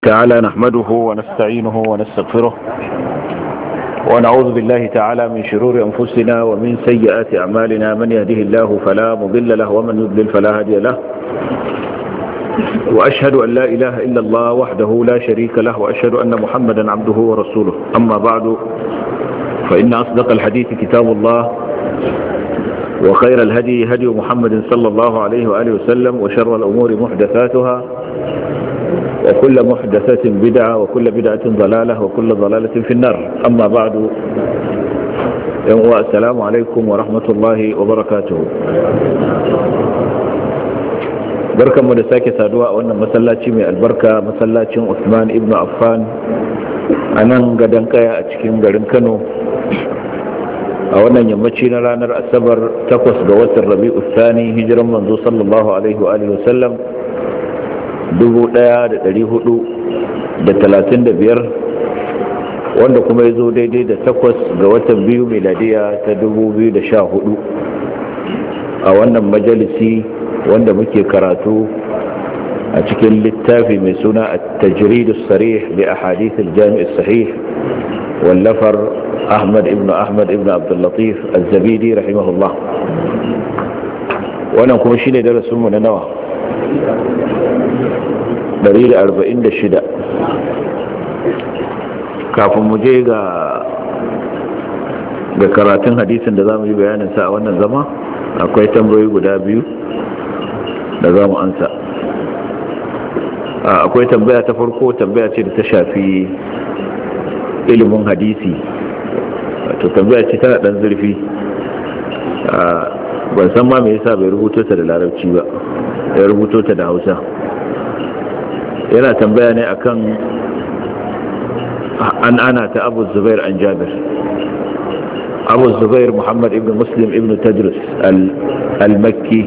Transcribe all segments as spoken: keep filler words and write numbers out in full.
تعالى نحمده ونستعينه ونستغفره ونعوذ بالله تعالى من شرور أنفسنا ومن سيئات أعمالنا. من يهده الله فلا مضل له ومن يضلل فلا هادي له، وأشهد أن لا إله إلا الله وحده لا شريك له، وأشهد أن محمدا عبده ورسوله. أما بعد، فإن أصدق الحديث كتاب الله، وخير الهدي هدي محمد صلى الله عليه وآله وسلم، وشر الأمور محدثاتها، وكل محدثة بدعة، وكل بدعة ضلالة، وكل ضلالة في النار. أما بعد، السلام عليكم ورحمة الله وبركاته. بركة مدساكي سادواء وأن مسلاتي من البركة مسلاتي عثمان ابن عفان أنا قدن كايا أتكين قدن كانوا أولا يمتشينا لانر السبر تقص قوات الربيع الثاني هجرا منذ صلى الله عليه وآله وسلم dubu ɗaya da ɗari hudu da talatin da biyar, wanda kuma ya zo daidai da takwas ga watan biyu miladiya ta dubu biyu da sha hudu a wannan majalisi wanda muke karatu a cikin littafi mai suna at-tajrid as-sarih li ahadith al-jami' as-sahih wallafar Ahmad ibn Ahmad ibn Abdul Latif az-Zabidi rahimahullah. Wannan kuma shine darasin mu na nawa? ɗari da arba'in da shida. Kafin mu je ga ga karatun hadisin da za mu yi bayanin sa a wannan zama, akwai tambayoyi guda biyu da za mu ansa. Akwai tambaya ta farko, tambaya ce da ta shafi ilimin hadisi, wato tambaya ce tana ɗan zurfi. Ban san ma me yasa bai rubuto ta da larabci ba, ya rubuto ta da hausa. Yana tambaya ne akan an ana ta Abu Zubair an Jabir. Abu Zubair Muhammad ibn Muslim ibn Tadrus al-Makki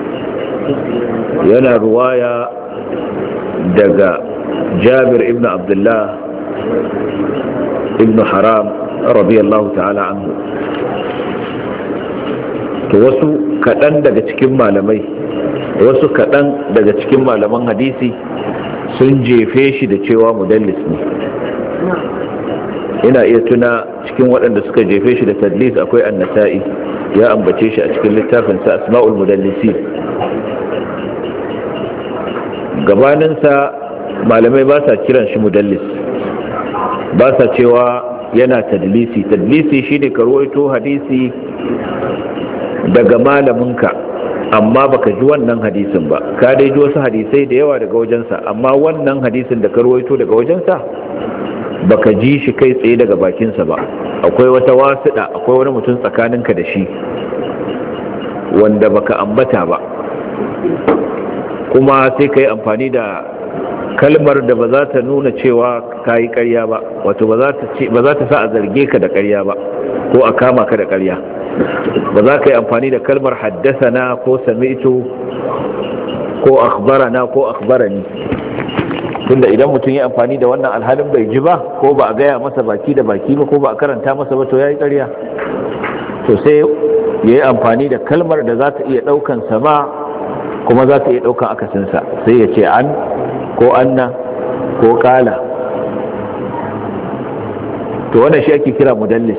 yana ruwaya daga Jabir ibn Abdullah ibn Haram radiyallahu ta'ala anhu. To wasu kaɗan daga cikin malamai wasu kaɗan daga cikin malaman hadisi sun jefe shi da cewa mudallis ne. Ina iya tuna cikin waɗanda suka jefe shi da tadlis akwai an-Nasa'i, ya ambace shi a cikin littafinsa Asma'ul Mudallisi. Gabaninsa malamai ba sa kiran shi mudallis, ba sa cewa yana tadlisi. Tadlisi shine ka rawaito hadisi daga malaminka amma baka ji wannan hadisin ba, ka dai ji wasu hadisai da yawa daga wajensa, amma wannan hadisin da ka rawaito daga wajensa baka ji shi kai tsaye daga bakinsa ba. Akwai wata wasiɗa, akwai wani mutum tsakaninka da shi wanda baka ambata ba, kuma sai ka yi amfani da kalmar da ba za ta nuna cewa ka yi ƙarya ba, wato ba za ta sa a zarge ka da ƙarya ba ko a kama ka da ƙarya. Ba za ka yi amfani da kalmar haddasana ko sami'tu ko akhbarana ko akhbarani, tunda idan mutum ya amfani da wannan alhalin bai ji ba, ko ba a gaya masa baki da baki ba, ko ba a karanta masa ba, to ya yi ƙarya. To sai ya yi amfani da kalmar da za ta iya ɗaukan sama kuma za ta iya ɗaukan akasinsa, sai ya ce an ko anna ko ƙala. To wannan shi ake kira mudallis.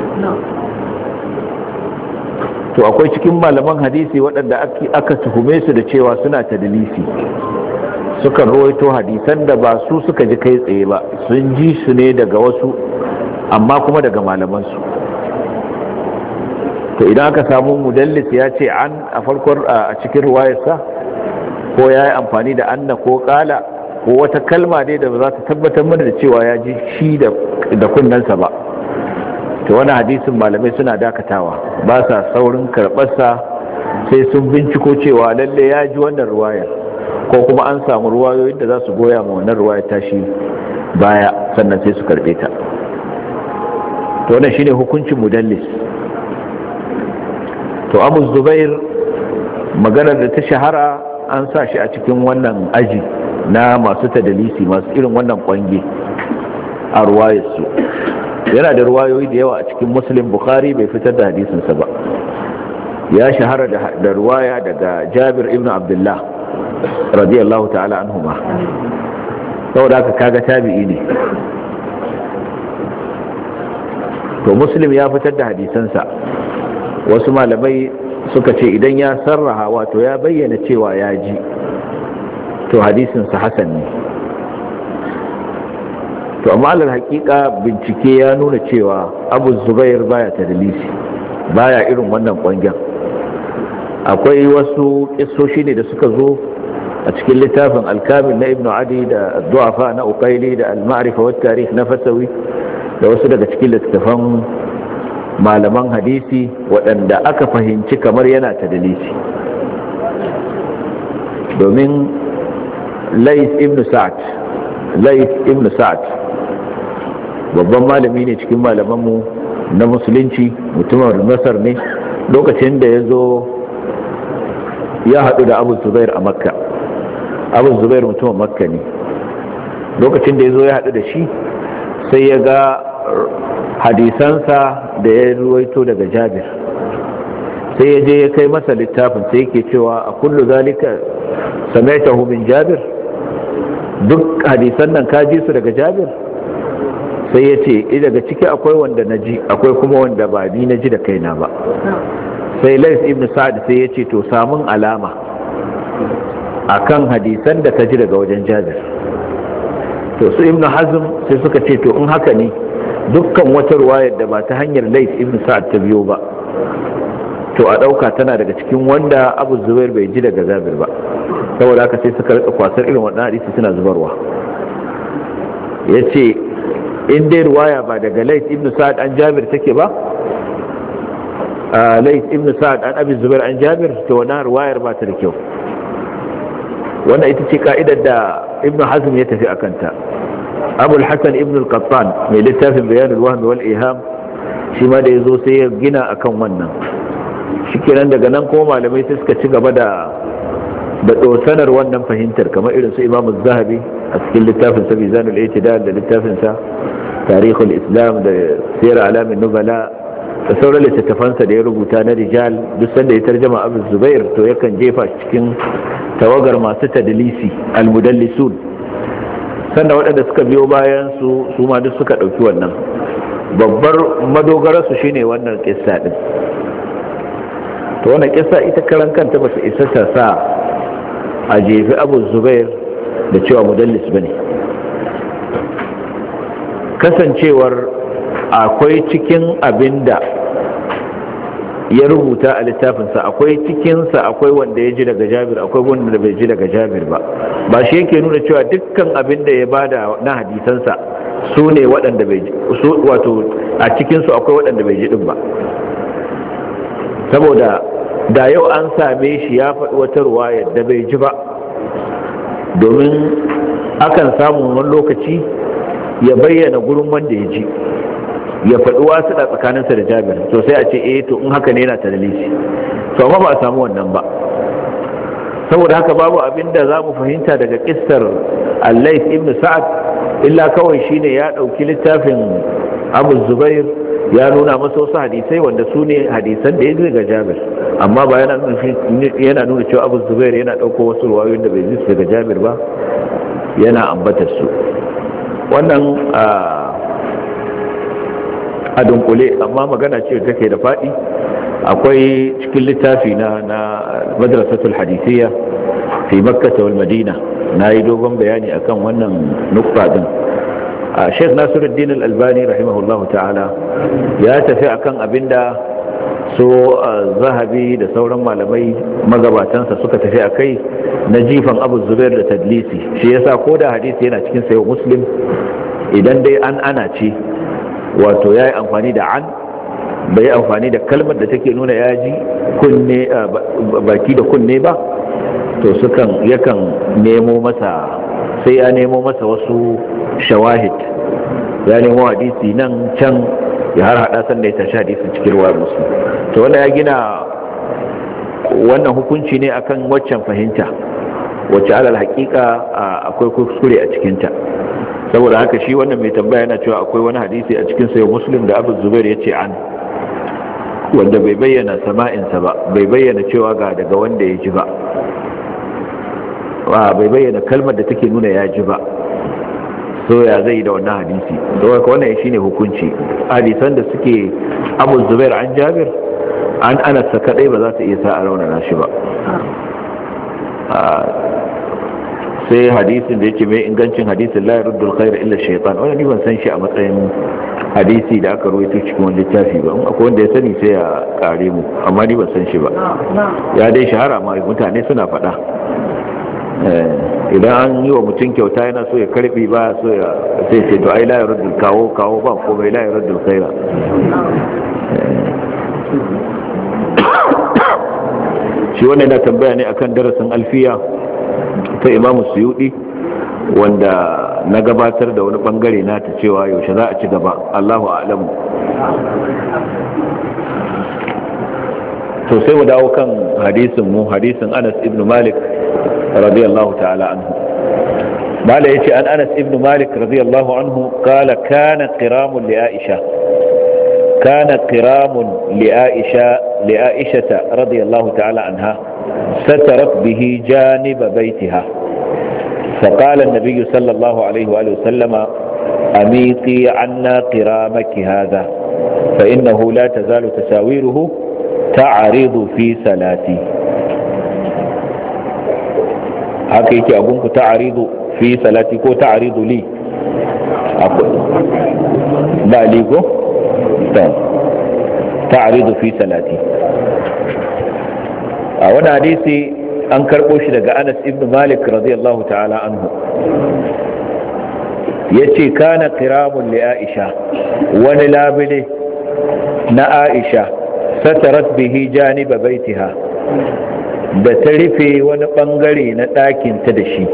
To akwai cikin malaman hadisi waɗanda aka tuhume su da cewa suna tadlisi, suka rawaito hadisan da ba su suka ji kai tsaye ba, sun ji su ne daga wasu amma kuma daga malamansu. To idan aka samu mudallis ya ce an a farkon a cikin ruwayarsa, ko ya yi amfani da anna ko kala ko wata kalma dai da ba za ta tabbatar mana da cewa ya ji shi da kunnensa ba, to wani hadisin malamai suna dakatawa, ba sa saurin karɓarsa sai sun binciko cewa lalle ya ji wannan ruwayar, ko kuma an samu ruwayoyin da za su goya ma wannan ruwayar tashi baya, sannan sai su karɓe ta. To wannan shine hukuncin mudallis. To Abu Zubair, maganar da ta shahara, an sa shi a cikin wannan aji na masu tadalisi, masu irin wannan kwange a ruwayarsu. Yana da ruwayoyi da yawa a cikin Muslim, Bukhari bai fitar da hadisinsa ba. Ya shahara da ruwaya daga Jabir ibn Abdullah radiyallahu ta'ala anhuma. saboda haka kaga tabi'i ne. to Muslim ya fitar da hadisansa, wasu malamai suka ce idan ya sarraha wato ya bayyana cewa ya ji, to hadisinsa hasan ne. to amma alal hakika bincike ya nuna cewa Abu Zubair baya tadlisi, baya irin wannan kwangen. akwai wasu kissoshi ne da suka zo a cikin littafin al-Kamil na Ibn Adi da Du'afa na Uqayli da al-Ma'rifa wa tarikh na Fasawi da wasu daga cikin littafan malaman hadisi waɗanda aka fahimci kamar yana tadlisi. domin Layth ibn Sa'd Layth ibn Sa'd babban malami ne cikin malamanmu na musulunci, mutumin Masar ne. lokacin da ya zo ya haɗu da Abu Zubair a Makka, Abu Zubair mutumin Makka ne. lokacin da ya zo ya haɗu da shi sai ya ga hadisansa da ya ruwaito daga Jabir, sai ya je ya kai masa littafin, sai yake cewa a kullu zalika sami'tahu min Jabir, duk hadisan nan ka ji su daga Jabir? sai ya ce daga ciki akwai wanda na ji, akwai kuma wanda ba ni na ji da kaina ba. sai Layth ibn Sa'd sai ya ce to samun alama akan hadisan da ka ji daga wajen Jabir. to su Ibn Hazm sai suka ce to in haka ne dukkan wata ruwayar da ba ta hanyar Layth ibn Sa'd ta biyo ba, to a dauka tana daga cikin wanda Abu Zubair bai ji daga Jabir ba. saboda haka sai suka rika kwasar irin wannan hadisi suna zubarwa. yace in dai ruwaya ba daga Layth ibn Sa'd an Jabir take ba, Layth ibn Sa'd an Abi Zubair an Jabir, to wannan ruwayar ba ta da kyau. wannan ita ce ka'idar da Ibn Hazm ya tafi akan ta. Abu al-Hasan ibn al-Qattan mai littafin Bayan al-Wahm wal Iham, shi ma da yazo sai ya gina akan wannan. shikenan daga nan kuma malamai sai suka ci gaba da da dosanar wannan fahimtar, kamar irin su Imam az-Zahabi a cikin littafin sa Mizan al-I'tidal da littafin sa Tarikh al-Islam da Siyar A'lam an-Nubala da sauran littattafansa da ya rubuta na rijal. duk sanda ya tarjama Abu Zubair to yakan jefa cikin tawagar masu tadlisi al-mudallisun. sannan waɗanda suka biyo bayan su su ma duk suka ɗauki wannan. babbar madogararsu shine wannan kissa din. to wannan kissa ita karan kanta ba ta isa ta sa a jefi Abu Zubair da cewa mudallis bane, kasancewar akwai cikin abinda ya rubuta a littafinsa, akwai cikinsa akwai wanda ya ji daga Jabir, akwai wanda bai ji daga Jabir ba. ba shi yake nuna cewa dukkan abinda ya bada na hadisansa su ne waɗanda bai ji, wato a cikinsu akwai waɗanda bai ji din ba. saboda da yau an same shi ya faɗi wata ruwaya da bai ji ba, domin akan samu wani lokaci ya bayyana gurin wanda ya ji, ya faɗi wasu da tsakaninsa da Jabir, to sai a ce eh to in haka ne yana tadlisi. to amma ba a samu wannan ba. saboda haka babu abin da za mu fahimta daga kissar Al-Layth ibn Sa'd illa kawai shine ya ɗauki littafin Abu Zubair ya nuna masa wasu hadisai wanda su ne hadisan da ya ji daga Jabir, amma ba yana nuna cewa Abu Zubair yana ɗauko wasu ruwayoyin da bai ji daga Jabir ba yana ambatar su. wannan a dunkule, amma magana ce da take da faɗi. akwai cikin littafi na na madrasatul hadithiyya fi Makkah wal Madina na yi dogon bayani akan wannan nukta din. Sheikh Nasiruddin Al-Albani rahimahullahu ta'ala ya tafi akan abinda so Zahabi da sauran malamai magabatansa suka tafi akai na jifan Abu Zubair da tadlisi. shi yasa ko da hadisi yana cikin sayo Muslim, idan dai an ana ce wato yayi amfani da an, bai amfani da kalmar da take nuna yaji kunne baki da kunne ba, to sukan yakan nemo masa, sai ya nemo masa wasu shawahid, ya nemo hadisi nan can ya har hada sannan ya tashi hadisin cikin ruwa Muslim. to wanda ya gina wannan hukunci ne akan waccan fahimta wacce alal haƙiƙa akwai kuskure a cikinta. saboda haka shi wannan mai tambaya yana cewa akwai wani hadisi a cikin sayo Muslim da Abu Zubair ya ce an, wanda bai bayyana sama'insa ba, bai bayyana cewa ga daga wanda ya ji ba, bai bayyana kalmar da take nuna ya ji ba. so ya zai da wannan hadisi don haka wannan shine hukunci. Hadisan da suke Abu Zubair an Jabir an Anas kadai ba za su iya sa a raunana shi ba. sai hadisin da yake mai ingancin hadisin la yaruddul khair illa shaytan, wannan ni ban san shi a matsayin hadisi da aka rawaito cikin wani littafi ba. Akwai wanda ya sani sai ya kare mu, amma ni ban san shi ba. Ya dai shahara ma mutane suna faɗa idan an yi wa mutum kyauta yana so ya karbi ba so ya sai ce to ai la yaruddul kawo kawo ba ko bai la yaruddul khaira. Shi wannan yana tambaya ne akan darasin alfiya ta Imam Suyuti wanda na gabatar da wani bangare na ta cewa yaushe za a ci gaba, Allahu a'lamu. To sai mu dawo kan hadisin mu, hadisin Anas ibn Malik radiyallahu ta'ala anhu. Mala yace an Anas ibn Malik radiyallahu anhu qala kana qiramun li Aisha kana qiramun li Aisha li Aisha radiyallahu ta'ala anha satarat bihi janib baytiha فقال النبي صلى الله عليه وآله وسلم أميطي عنا قرامك هذا فإنه لا تزال تساويره تعرض في صلاتي. haka yake abunku ta'aridu fi salati ko ta'aridu li ba li ko ta'aridu fi salati. A wani hadisi an karbo shi daga Anas ibn Malik radiyallahu ta'ala anhu yace kana qiramun li Aisha, wani labile na Aisha satarat bihi janiba baitiha da ta rufe wani bangare na ɗakinta da shi.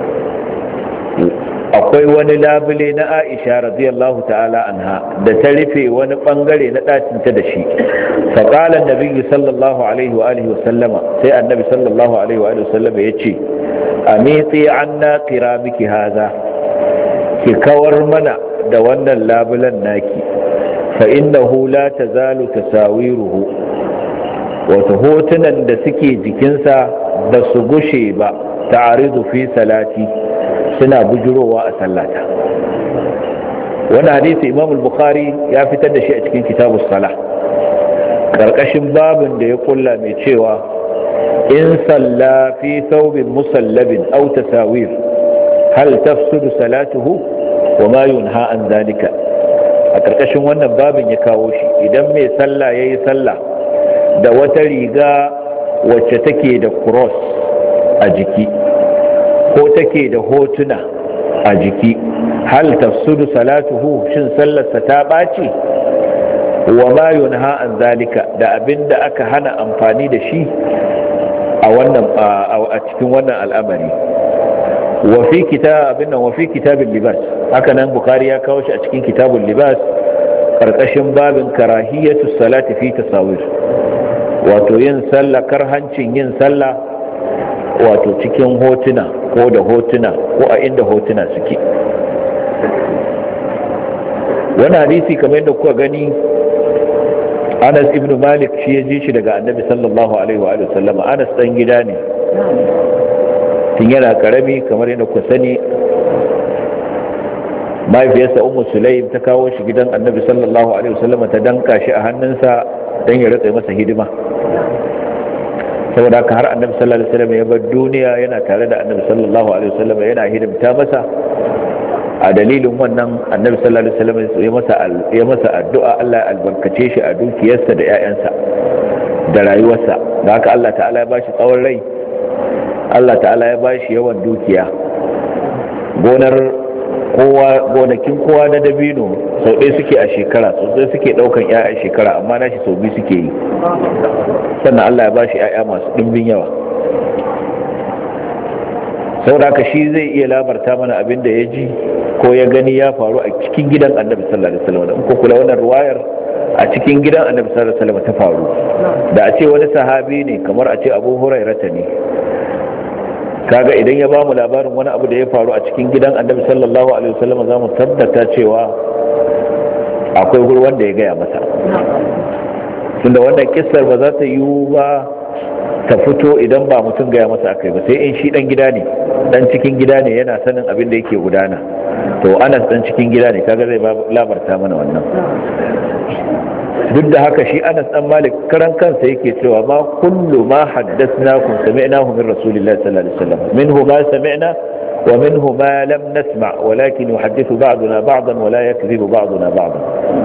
Akwai wani labule na Aisha radiyallahu ta'ala anha da ta rufe wani bangare na ɗakinta da shi. faƙalar nabi sallallahu alaihi wa alihi wasallama, sai annabi sallallahu alaihi wa alihi wasallama ya ce a mitsi an na kira miki haza, ki kawar mana da wannan labulen naki, fa innahu la tazalu tasawiruhu, wata hotunan da suke jikinsa ba su gushe ba ta'aridu fi salati, suna bujurowa a sallata. Wani hadisi Imam al-Bukhari ya fitar da shi a cikin kitabus salah karkashin babin da ya kulla mai cewa in salla fi thawbin musallabin aw tasawir hal tafsudu salatuhu wa ma yunha an zalika. A karkashin wannan babin ya kawo shi, idan mai sallah yayi sallah da wata riga wacce take da cross a jiki ko take da hotuna a jiki, hal tafsudu salatuhu, shin sallarsa ta ɓaci? Wa ma yunha an zalika, da abinda aka hana amfani da shi a wannan a cikin wannan al'amari. Wa fi kitabin wa fi kitabul libas, haka nan Bukhari ya kawo shi a cikin kitabul libas karkashin babin karahiyatu salati fi tasawir, wato yin sallah, karhancin yin sallah wato cikin hotuna ko da hotuna ko a inda hotuna suke. Wani hadisi kamar yadda kuka gani Anas ibn Malik shi ya ji shi daga Annabi sallallahu alaihi wa sallam. Anas dan gida ne tun yana karami, kamar yadda kuka sani mahaifiyarsa Ummu Sulaim ta kawo shi gidan Annabi sallallahu alaihi wa sallam, ta danka shi a hannunsa dan ya rika masa hidima. Saboda haka har Annabi sallallahu alaihi wa sallam ya bar duniya yana tare da Annabi sallallahu alaihi wa sallam, yana hidimta masa. A dalilin wannan Annabi sallallahu alaihi wa sallam ya masa ya masa addu'a Allah ya albarkace shi a dukiyarsa da ƴaƴansa da rayuwarsa. Da haka Allah ta'ala ya bashi tsawon rai, Allah ta'ala ya bashi yawan dukiya. Gonar kowa gonakin kowa na dabino sau ɗaya suke a shekara, sau ɗaya suke ɗaukan ƴaƴa shekara, amma nashi sau biyu suke yi. Sannan Allah ya bashi ƴaƴa masu ɗimbin yawa. Saboda haka shi zai iya labarta mana abin da ya ji ko ya gani ya faru a cikin gidan Annabi sallallahu alaihi wasallam. In ko kula wannan ruwayar a cikin gidan Annabi sallallahu alaihi wasallam ta faru. Da a ce wani sahabi ne, kamar a ce Abu Hurairah ne, kaga idan ya ba mu labarin wani abu da ya faru a cikin gidan Annabi sallallahu alaihi wasallam, za mu tabbata cewa akwai guri wanda ya gaya masa. Tunda wannan kissar ba za ta yiwu ba ta fito idan ba mutum gaya masa akai ba, sai in shi dan gida ne, dan cikin gida ne, yana sanin abin da yake gudana. to Anas dan cikin gida ne, kaga zai labarta mana wannan. duk da haka shi Anas dan Malik karan kansa yake cewa ma kullu ma haddathnakum sami'nahu min rasulillahi sallallahu alaihi wasallam minhu ma sami'na wa minhu ma lam nasma' walakin yuhaddithu ba'duna ba'dan wa la yakdhibu ba'duna ba'dan.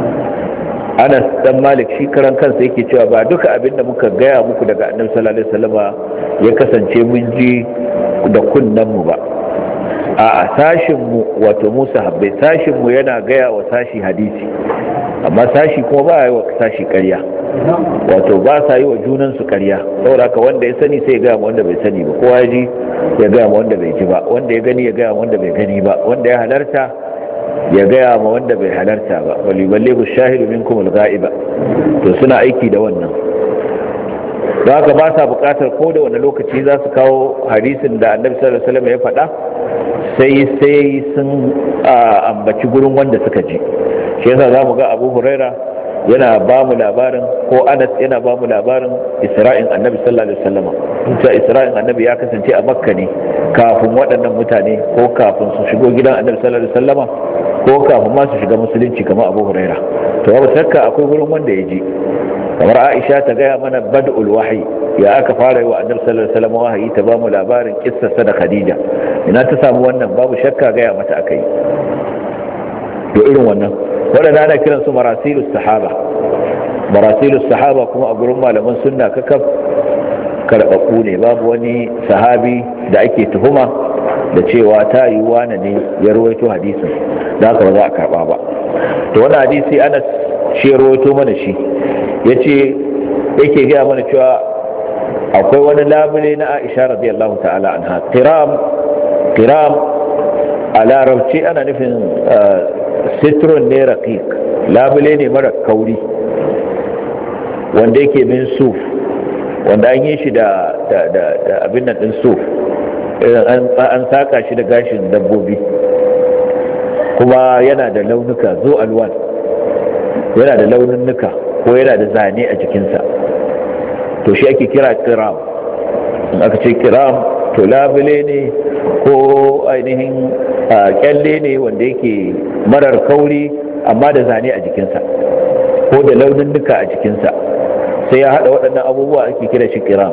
Anas dan Malik shi karan kansa yake cewa ba duka abinda muka gaya muku daga Annabi sallallahu alaihi wasallama ya kasance mun ji da kunnan mu ba, a sashin mu wato Musa habbai sashin mu yana gaya wa sashi hadisi, amma sashi kuma ba yi wa sashi ƙarya, wato ba sa yi wa junansu ƙarya. saboda ka wanda ya sani sai ya gaya ma wanda bai sani ba, kowa ya ji ya gaya ma wanda bai ji ba, wanda ya gani ya gaya ma wanda bai gani ba, wanda ya halarta ya gaya ma wanda bai halarta ba. wali ballighu shahidu minkum al-ghaiba, to suna aiki da wannan. don haka ba sa buƙatar ko da wani lokaci za su kawo hadisin da Annabi sallallahu alaihi wasallam ya faɗa sai sai sun ambaci gurin wanda suka ji. shi yasa za mu ga Abu Huraira yana ba mu labarin, ko Anas yana ba mu labarin Isra'in Annabi sallallahu alaihi wasallam. Ita Isra'in Annabi ya kasance a Makka ne kafin waɗannan mutane, ko kafin su shigo gidan Annabi sallallahu alaihi wasallam, ko kafin ma su shiga musulunci kamar Abu Huraira. to babu shakka akwai gurin wanda ya ji. kamar Aisha ta gaya mana bad'ul wahyi, ya aka fara yi wa Annabi sallallahu alaihi wasallam wahayi, ta ba mu labarin kissarsa da Khadija. ina ta samu wannan? babu shakka gaya mata akai. to irin wannan waɗanda ana kiransu marasilus sahaba. marasilus sahaba kuma a gurin malaman sunna kakaf karɓaɓɓu ne, babu wani sahabi da ake tuhuma da cewa ta yi wane ne ya rawaito hadisin, da haka ba za a karɓa ba. to wani hadisi Anas shi ya rawaito mana shi, ya ce yake gaya mana cewa akwai wani labule na Aisha radiyallahu ta'ala anha, kiram kiram a larabci ana nufin sitron ne raqiq, labule ne mara kauri wanda yake min suf, wanda an yi shi da abin nan din suf, an saka shi da gashin dabbobi, kuma yana da launuka zo alwan, yana da launuka ko yana da zane a jikinsa. to shi ake kira kiram. in aka ce kiram to labule ne ko ainihin kyalle ne wanda yake marar kauri amma da zane a jikinsa ko da launin nuka a jikinsa, sai ya hada waɗannan abubuwa ake kira shi kiram.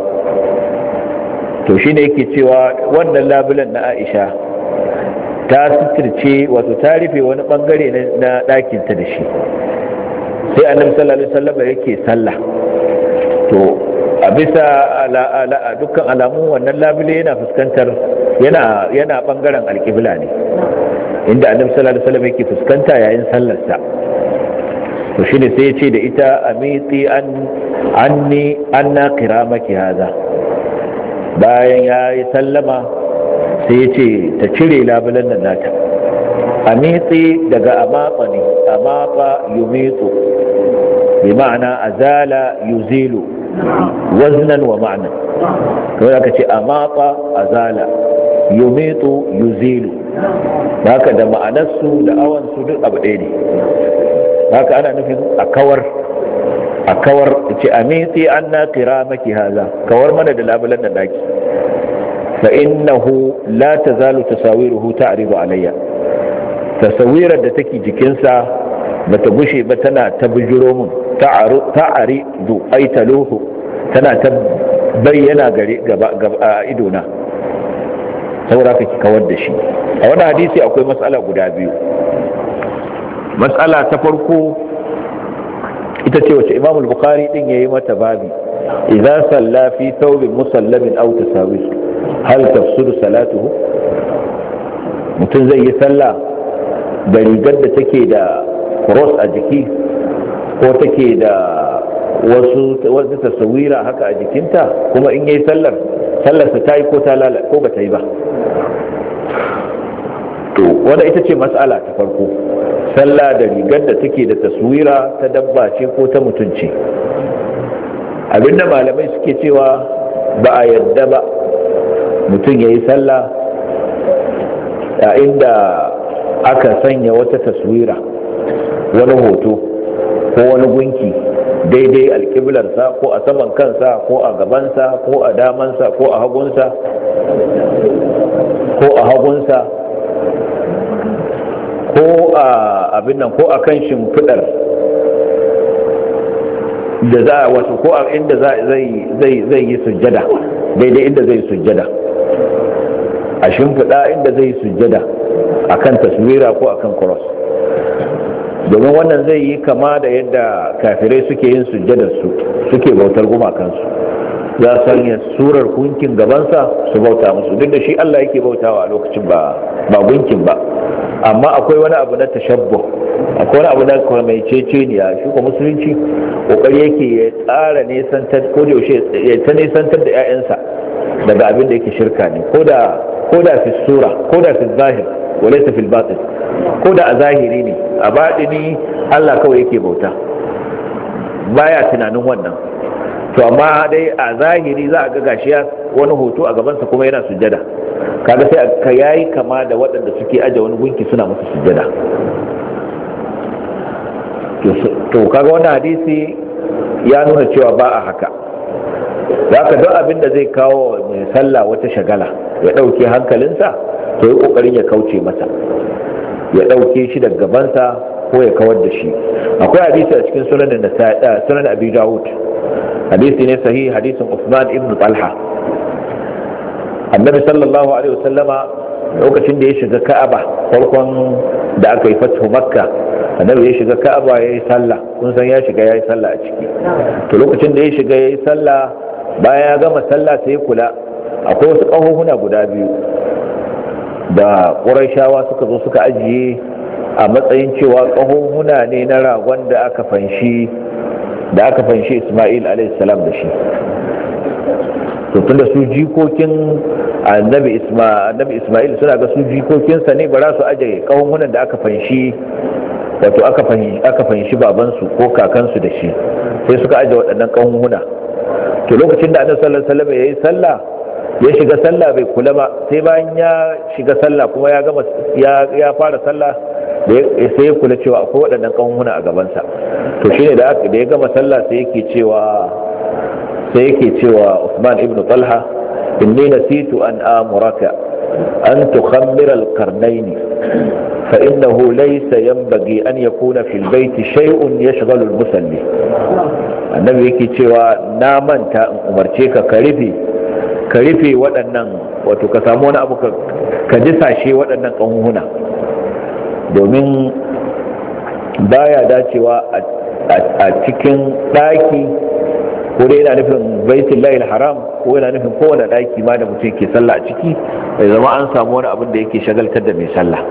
to shi ne yake cewa wannan labulen na Aisha ta suturce, wato ta rufe wani bangare na ɗakinta da shi, sai Annabi sallallahu alaihi wasallam yake sallah. to a bisa ala dukkan alamu wannan labule yana fuskantar yana yana bangaren alƙibla ne, inda Annabi sallallahu alaihi wasallam yake fuskanta yayin sallarsa. to shine sai ya ce da ita amiti an anni anna qiramaki hada. bayan ya yi sallama sai ya ce ta cire labulen nan nata. amiti daga amata ne, amata yumitu bi ma'ana azala yuzilu waznan wa ma'na. kawai aka ce amata azala, yumitu yuzilu, haka da ma'anarsu da awansu duk abu ɗaya ne. haka ana nufin a kawar a kawar ce amiti anna qiramaki haza, kawar mana da labulan da daki. fa innahu la tazalu tasawiruhu ta'ridu alayya, tasawirar da take jikinsa bata gushe ba tana ta bijiro mun, ta'aridu ay taluhu, tana ta bayyana gare gaba a idona, saboda kake kawar da shi. a wannan hadisi akwai matsala guda biyu. matsala ta farko ita ce wace Imam al-Bukhari din yayi mata babi, idza salla fi thawbin musallamin aw tasawir hal tafsudu salatuhu. mutum zai yi sallah da rigar da take da cross a jiki ko take da wasu wasu tasawira haka a jikinta, kuma in yayi sallar sallarsa ta yi ko ta lalace ko ba ta yi ba. to wanda ita ce mas'ala ta farko, sallah da rigar da take da taswira ta dabba ce ko ta mutunci. abinda malamai suke cewa ba a yadda ba mutum ya yi sallah a inda aka sanya wata taswira, wani hoto ko wani gunki daidai alƙiblarsa ko a saman kansa ko a gabansa ko a damansa ko a hagunsa ko a hagunsa ko a abin nan ko akan shimfidar da za wato ko a inda zai zai zai yi sujjada, daidai inda zai sujjada, a shimfida inda zai sujjada akan taswira ko akan cross, domin wannan zai yi kama da yadda kafirai suke yin sujjadar su, suke bautar gumakansu. za su sanya surar gunkin gabansa su bauta musu, duk da shi Allah yake bautawa a lokacin ba ba gunkin ba, amma akwai wani abu na tashabbuh, akwai wani abu na kwamaiceceniya. Shi ko musulunci kokari yake ya tsara nesantar ko da yaushe ya ta nesantar da ƴaƴansa daga abin da yake shirka ne, ko da ko da fi sura ko da fi zahir walaysa fil batin, ko da a zahiri ne, a batini Allah kawai yake bauta, baya tunanin wannan. To amma dai a zahiri za a ga gashi wani hoto a gabansa kuma yana sujjada, kaga sai ka yayi kama da waɗanda suke aje wani gunki suna masa sujjada. To kaga wannan hadisi ya nuna cewa ba a haka. Zaka duk abin da zai kawo mai sallah wata shagala ya ɗauke hankalinsa, to yi ƙoƙarin ya kauce masa, ya ɗauke shi daga gabansa ko ya kawar da shi. Akwai hadisi a cikin sunan da sunan Abi Dawud, hadisi ne sahih, hadisin Uthman ibn Talha. Annabi sallallahu alaihi wasallama lokacin da ya shiga Ka'aba farkon da aka yi fathu Makka, annabi ya shiga Ka'aba yayi sallah, kun san ya shiga yayi sallah a ciki. To lokacin da ya shiga yayi sallah, bayan ya gama sallah sai kula akwai wasu ƙahohuna guda biyu da Qurayshawa suka zo suka ajiye a matsayin cewa ƙahohuna ne na ragon da aka fanshi da aka fanshi Isma'il alayhi salam da shi. To tunda su jikokin annabi Isma'il annabi Isma'il suna ga su jikokinsa ne, ba za su aje ƙahohunan da aka fanshi wato aka fanshi aka fanshi babansu ko kakansu da shi, sai suka aje waɗannan ƙahohuna. To lokacin da annabi sallallahu alaihi wasallam yayi sallah, ya shiga sallah bai kula ba, sai bayan ya shiga sallah kuma ya gama ya ya fara sallah sai ya kula cewa akwai waɗannan ƙahunhuna a gabansa. To shine da da ya gama sallah sai yake cewa sai yake cewa Uthman ibn Talha, inni nasitu an amuraka an tukhammira al-qarnayn fa innahu laysa yanbaghi an yakuna fil bayt shay'un yashghalu al-musalli. Annabi yake cewa na manta in umarce ka ka rufe ka rufe waɗannan, wato ka samu wani abu ka disashe waɗannan ƙahunhuna, domin baya dacewa a cikin ɗaki, ko dai yana nufin baitullahi haram ko yana nufin kowane ɗaki ma da mutum ke sallah a ciki, bai zama an samu wani abin da yake shagaltar da mai sallah.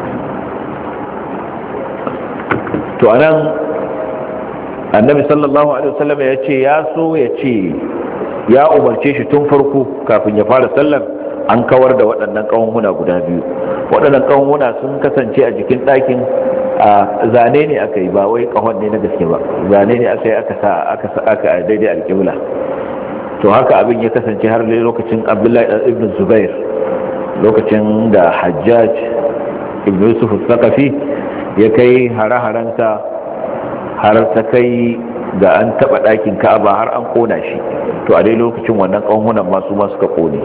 To anan annabi sallallahu alaihi wasallam ya ce ya so ya ce ya umarce shi tun farko kafin ya fara sallar an kawar da waɗannan ƙahunhuna guda biyu. Waɗannan ƙahunhuna sun kasance a jikin ɗakin, a zane ne aka yi, ba wai ƙahon ne na gaske ba, zane ne aka yi aka sa aka sa aka daidai alƙibla. To haka abin ya kasance har lokacin Abdullahi ibn Zubair, lokacin da Hajjaj ibn Yusuf al-Thaqafi ya kai hare-harensa har ta kai ga an taɓa ɗakin Ka'aba har an ƙona shi. To a dai lokacin wannan ƙahunhunan masu ma suka ƙone.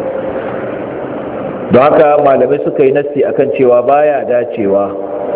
Don haka malamai suka yi nassi akan cewa baya dacewa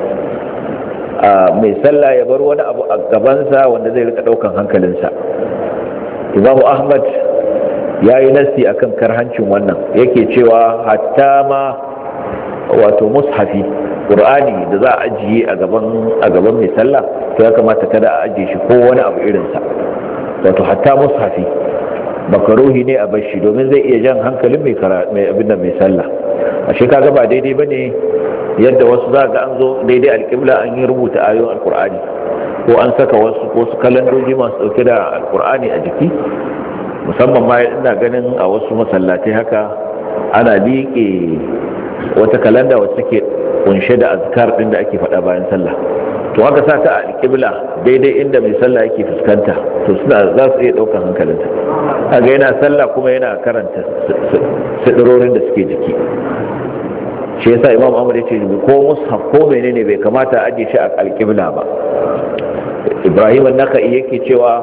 a mai sallah ya bar wani abu a gabansa wanda zai rika ɗaukan hankalinsa. Imamu Ahmad ya yi nassi akan karhancin wannan, yake cewa hatta ma wato mushafi Qur'ani da za a ajiye a gaban a gaban mai sallah, to ya kamata kada a ajiye shi ko wani abu irinsa, wato hatta mushafi makaruhi ne a bashi, domin zai iya jan hankalin mai abin da mai sallah. A shi kaga ba daidai bane yadda wasu za ga an zo daidai alƙibla an yi rubuta ayoyin alƙur'ani, ko an saka wasu ko su kalandoji masu dauke da alƙur'ani a jiki. Musamman ma ina ganin a wasu masallatai haka ana liƙe wata kalanda wacce take kunshe da azkar din da ake faɗa bayan sallah. To haka sa ta a alƙibla daidai inda mai sallah yake fuskanta, to suna za su iya ɗaukar hankalinta. Kaga yana sallah kuma yana karanta sidirorin da suke jiki. Shi yasa Imam Ahmad yace ko mushaf ko menene bai kamata a aje shi a alƙibla ba. Ibrahim an-Nakhai yake cewa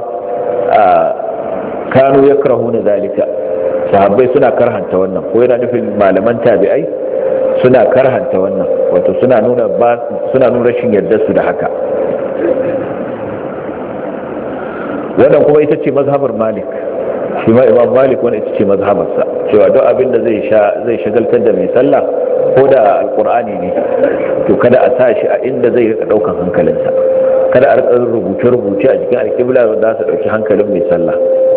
kanu yakrahuna zalika, sahabbai suna karhanta wannan, ko yana nufin malaman tabi'ai suna karhanta wannan, wato suna nuna ba suna nuna rashin yarda su da haka. wannan kuma ita ce mazhabar Malik, shi ma Imam Malik wannan ita ce mazhabarsa, cewa duk abin da zai sha zai shagaltar da mai sallah ko da alqur'ani ne to kada a sa shi a inda zai rika daukan hankalinsa, kada a rika rubuce rubuce a cikin alqibla wanda za su dauki hankalin mai sallah.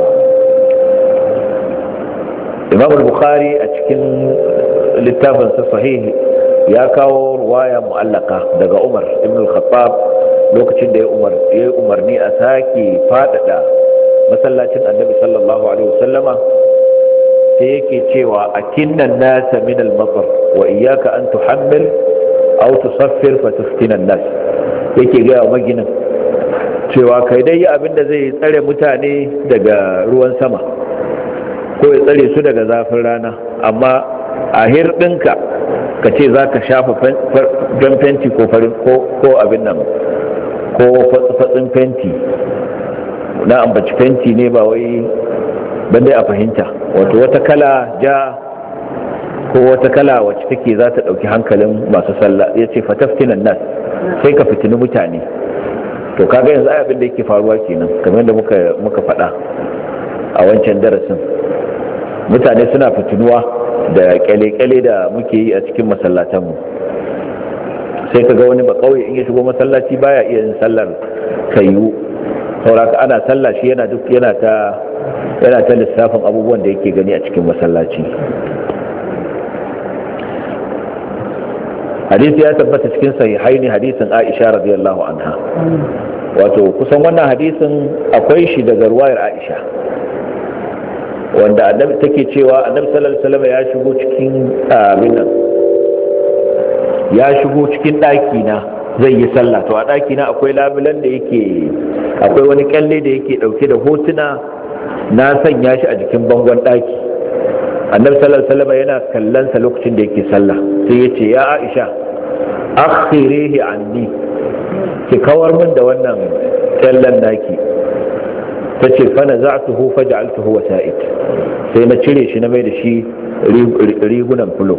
Imam al-Bukhari a cikin littafin sa sahih ya kawo ruwaya mu'allaka daga Umar ibn al-Khattab lokacin da ya umar ya umarni a sake fadada masallacin Annabi sallallahu alaihi wasallama, sai yake cewa akinnan nasa min al-matar wa iyyaka an tuhammil aw tusaffir fatuftina an-nas, yake ga maginin cewa kai dai yi abinda zai tsare mutane daga ruwan sama ko ya tsare su daga zafin rana, amma a hirɗinka ka ce za ka shafa jan fenti ko farin ko abin nan ko fatsin fenti, na ambaci fenti ne ba wai banda a fahimta, wato wata kala ja ko wata kala wacce take za ta ɗauki hankalin masu sallah, ya ce fataftinan nas, sai ka fitini mutane. To kaga yanzu ai abin da yake faruwa kenan, kamar yadda muka muka faɗa a wancan darasin, mutane suna fitinuwa da kyale-kyale da muke yi a cikin masallatanmu. Sai ka ga wani ba kauye in ya shigo masallaci baya iya yin sallar kayu, sauraka ana sallah shi yana duk yana ta yana ta lissafin abubuwan da yake gani a cikin masallaci. Hadisi ya tabbata cikin sahihaini, hadisin Aisha radiyallahu anha, wato kusan wannan hadisin akwai shi daga ruwayar Aisha, wanda annabi take cewa annabi sallallahu alaihi wasallam ya shigo cikin abin ya shigo cikin daki na zai yi sallah, to a daki na akwai labulan da yake akwai wani kalle da yake dauke da hotuna na sanya shi a jikin bangon daki. Annabi sallallahu alaihi wasallam yana kallon sa lokacin da yake sallah, sai ya ce ya Aisha akhirihi anni, ki kawar min da wannan kallan naki. ta ce fana za ta hufa ja'altuhu wasa'id, sai na cire shi na mai da shi rigunan fulo.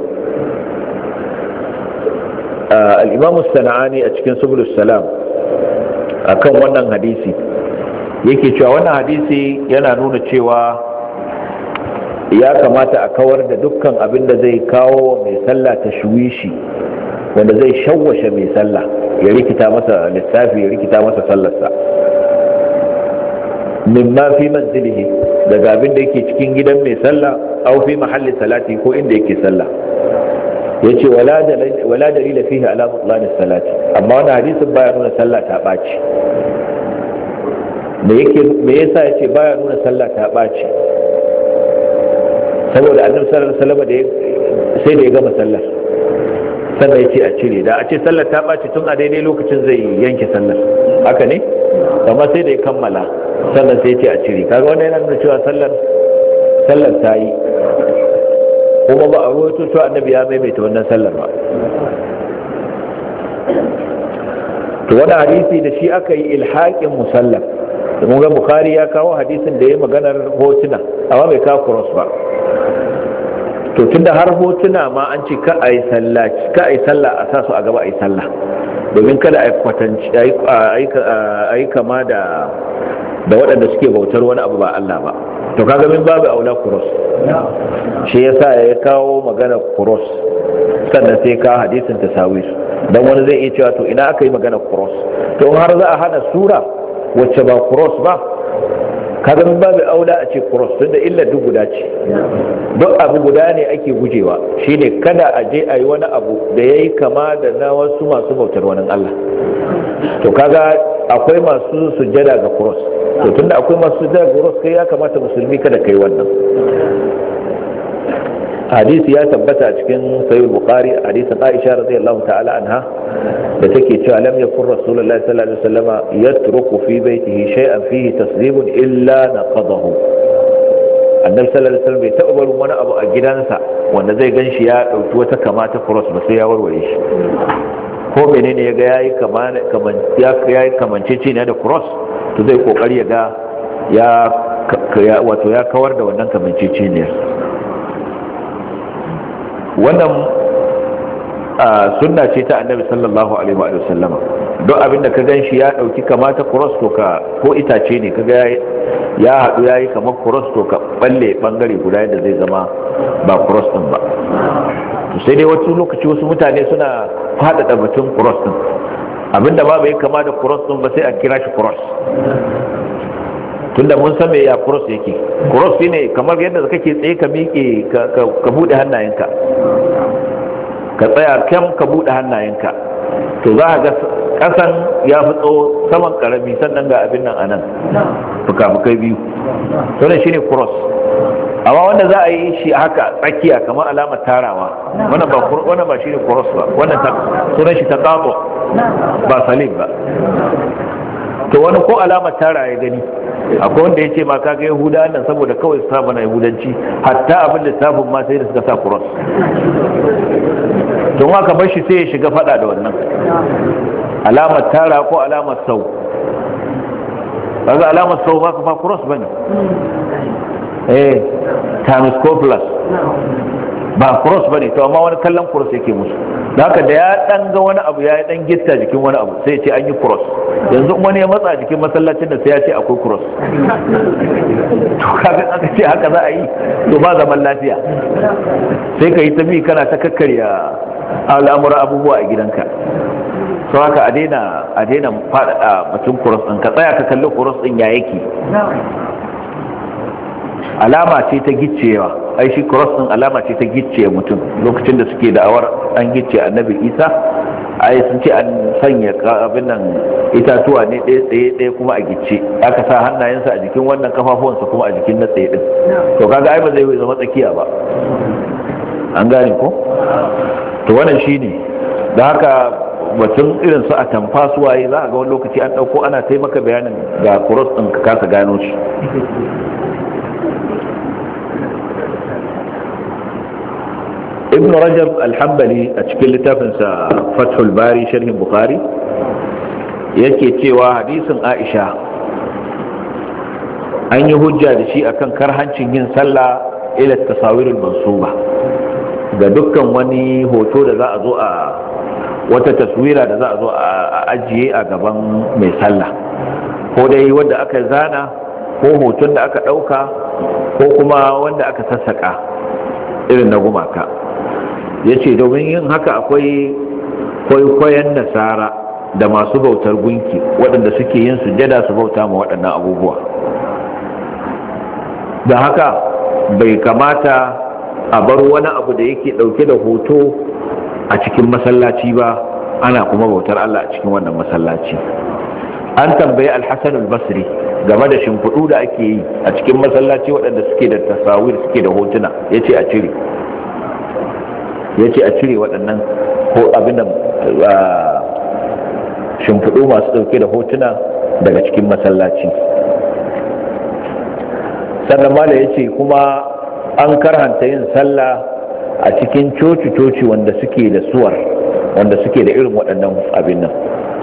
al-imamu sana'ani a cikin subulus salam akan wannan hadisi yake cewa wannan hadisi yana nuna cewa ya kamata a kawar da dukkan abin da zai kawo mai sallah tashwishi, wanda zai shawwashe mai sallah, ya rikita masa lissafi, ya rikita masa sallarsa. mimma fi manzilihi, daga abin da yake cikin gidan mai sallah, aw fi mahalli salati, ko inda yake sallah. yace wala dalil wala dalila fihi ala butlan salati, amma wannan hadisin baya nuna sallah ta baci. me yake me yasa yace baya nuna sallah ta baci? saboda annabi sallallahu alaihi wasallam da sai da ya gama sallar sannan yace a cire, da a ce sallar ta baci tun a daidai lokacin zai yanke sallar, haka ne? amma sai da ya kammala sannan sai ce a cire. kaga wannan yana nuna cewa sallar sallar ta yi, kuma ba a rawaito to annabi ya maimaita wannan sallar ba. to wannan hadisi da shi aka yi ilhaqin musallaf, mun ga Bukhari ya kawo hadisin da ya maganar hotuna amma bai kawo cross ba. to tunda har hotuna ma an ce ka ai sallah ka ai sallah a sa su a gaba ai sallah, domin kada a kwatanci a yi kama da da waɗanda suke bautar wani abu ba Allah ba. to kaga min babu aula cross, shi yasa ya kawo magana cross sannan sai ka hadisin tasawir, dan wani zai iya cewa to ina aka yi magana cross? to har za a hada sura wacce ba cross ba, kaga min babu aula a ce cross, tunda illa duk guda ce, duk abu guda ne ake gujewa, shine kada a je a yi wani abu da yayi kama da na wasu masu bautar wani Allah. to kaga akwai masu sujjada ga cross, to tunda akwai masu sujjada ga cross, kai ya kamata musulmi kada kai wannan. hadisi ya tabbata a cikin sahih bukhari, hadisin Aisha radiyallahu ta'ala anha da take cewa lam yakun rasulullahi sallallahu alaihi wasallam yatruku fi baytihi shay'an fihi taslimun illa naqadahu. annabi sallallahu alaihi wasallam bai taɓa barin wani abu a gidansa wanda zai ganshi ya dauki wata kamata cross ba, sai ya warware shi. ko menene ya ga yayi kaman kaman ya yayi kamancece ne da cross, to zai kokari ya ga ya wato ya kawar da wannan kamancece ne. wannan sunna ce ta annabi sallallahu alaihi wa sallama. don abin da ka gan shi ya dauki kamata cross to ka ko itace ne kaga ya haɗu ya yi kamar cross to ka balle bangare guda yadda zai zama ba cross din ba. to sai dai wasu lokaci wasu mutane suna faɗaɗa batun cross din, abinda ba bai kama da cross din ba sai a kira shi cross, tunda mun san me ya cross yake. cross shine kamar yadda kake tsaye ka miƙe ka bude hannayenka, ka tsaya kyam ka bude hannayenka, to za a ga kasan ya fi tsawo saman karami sannan ga abin nan anan fuka-fukai biyu, to ne shine cross. amma wanda za a yi shi haka tsakiya kamar alamar tarawa, wannan ba wannan ba shine cross ba, wannan sunan shi taqabu ba salim ba. to wani ko alamar tara ya gani, akwai wanda ya ce ma kaga yahuda nan saboda kawai su saba na yahudanci, hatta abin lissafin ma sai da suka sa cross. don haka bar shi sai ya shiga fada da wannan alamar tara ko alamar sau. kaga alamar sau ba ka fa cross bane, eh times co plus ba cross bane. to amma wani kallon cross yake musu, da haka da ya dan ga wani abu ya dan gitta jikin wani abu sai ya ce an yi cross. yanzu wani ya matsa jikin masallacin da sai ya ce akwai cross. to kaga aka ce haka za a yi to ba zaman lafiya, sai ka yi ta bi kana ta kakkarya al'amuran abubuwa a gidanka. sau haka a daina a daina faɗaɗa batun cross ɗin, ka tsaya ka kalli cross ɗin ya yake. alama ce ta giccewa, ai shi cross din alama ce ta gicciye mutum. lokacin da suke da'awar an gicce annabi Isa, ai sun ce an sanya abin nan itatuwa ne ɗaya tsaye ɗaya kuma a gicce, aka sa hannayensa a jikin wannan kafafuwansa kuma a jikin na tsaye din. to kaga ai ba zai zama tsakiya ba, an gane ko? to wannan shine da haka batun irin su a tamfa su waye za a ga wani lokaci an ɗauko ana taimaka bayanin ga cross din ka kasa gano shi. ibn rajab al-hanbali a cikin littafinsa fathul bari sharhin bukhari yake cewa hadisin aisha an yi hujja da shi akan karhancin yin sallah ila tasawirul mansuba ga dukkan wani hoto da za a zo a wata taswira da za a zo a ajiye a gaban mai sallah, ko dai wanda aka zana ko hoton da aka dauka ko kuma wanda aka sassaka irin na gumaka. ya ce domin yin haka akwai kwaikwayon nasara da masu bautar gunki waɗanda suke yin sujjada su bauta ma waɗannan abubuwa. da haka bai kamata a bar wani abu da yake ɗauke da hoto a cikin masallaci ba ana kuma bautar Allah a cikin wannan masallaci. an tambayi al-Hasan al-Basri game da shimfiɗu da ake yi a cikin masallaci waɗanda suke da tasawir suke da hotuna, ya ce a cire ya ce a cire waɗannan ko abin da shimfiɗu masu ɗauke da hotuna daga cikin masallaci. sannan mala ya ce kuma an karhanta yin sallah a cikin coci-coci wanda suke da suwar, wanda suke da irin waɗannan abin nan.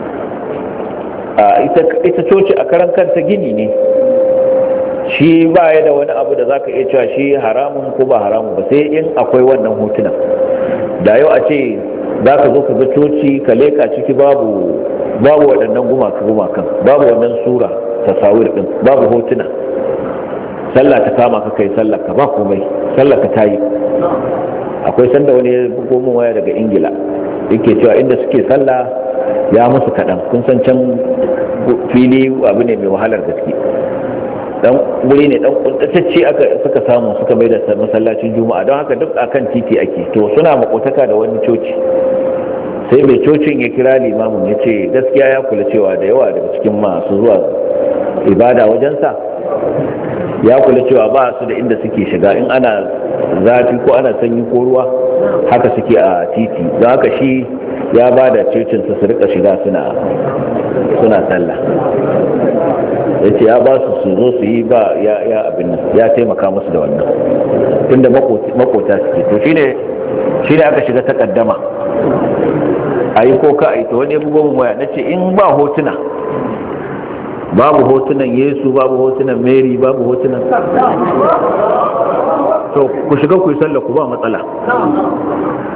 ita coci a karan kanta gini ne, shi ba ya da wani abu da za ka iya cewa shi haramun ko ba haramun ba, sai in akwai wannan hotuna. da yau a ce za ka zo ka ga coci ka leka ciki babu babu waɗannan gumakan, babu wannan sura tasawir din, babu hotuna, sallah ta kama ka kai sallah ka ba komai, sallah ka tayi. akwai sanda wani ya bugo min waya daga Ingila yake cewa inda suke sallah ya musu kaɗan, kun san can fili abu ne mai wahalar gaske, dan wuri ne dan kuntatacce aka suka samu suka mai da masallacin juma'a, don haka duk akan titi ake. to suna makotaka da wani coci, sai mai cocin ya kira limamin ya ce gaskiya ya kula cewa da yawa daga cikin masu zuwa ibada wajensa ya kula cewa ba su da inda suke shiga, in ana zafi ko ana sanyi ko ruwa haka suke a titi, don haka shi ya ba da cocinsa su rika shiga suna suna sallah. ya ce ya ba su su zo su yi ba ya abin nan, ya taimaka musu da wannan tunda makota suke. to shine shine aka shiga takaddama a yi ko ka a yi. to wani bugo mun waya na ce in ba hotuna, babu hotunan Yesu, babu hotunan Mary, babu hotunan, to ku shiga ku yi sallah ku ba matsala.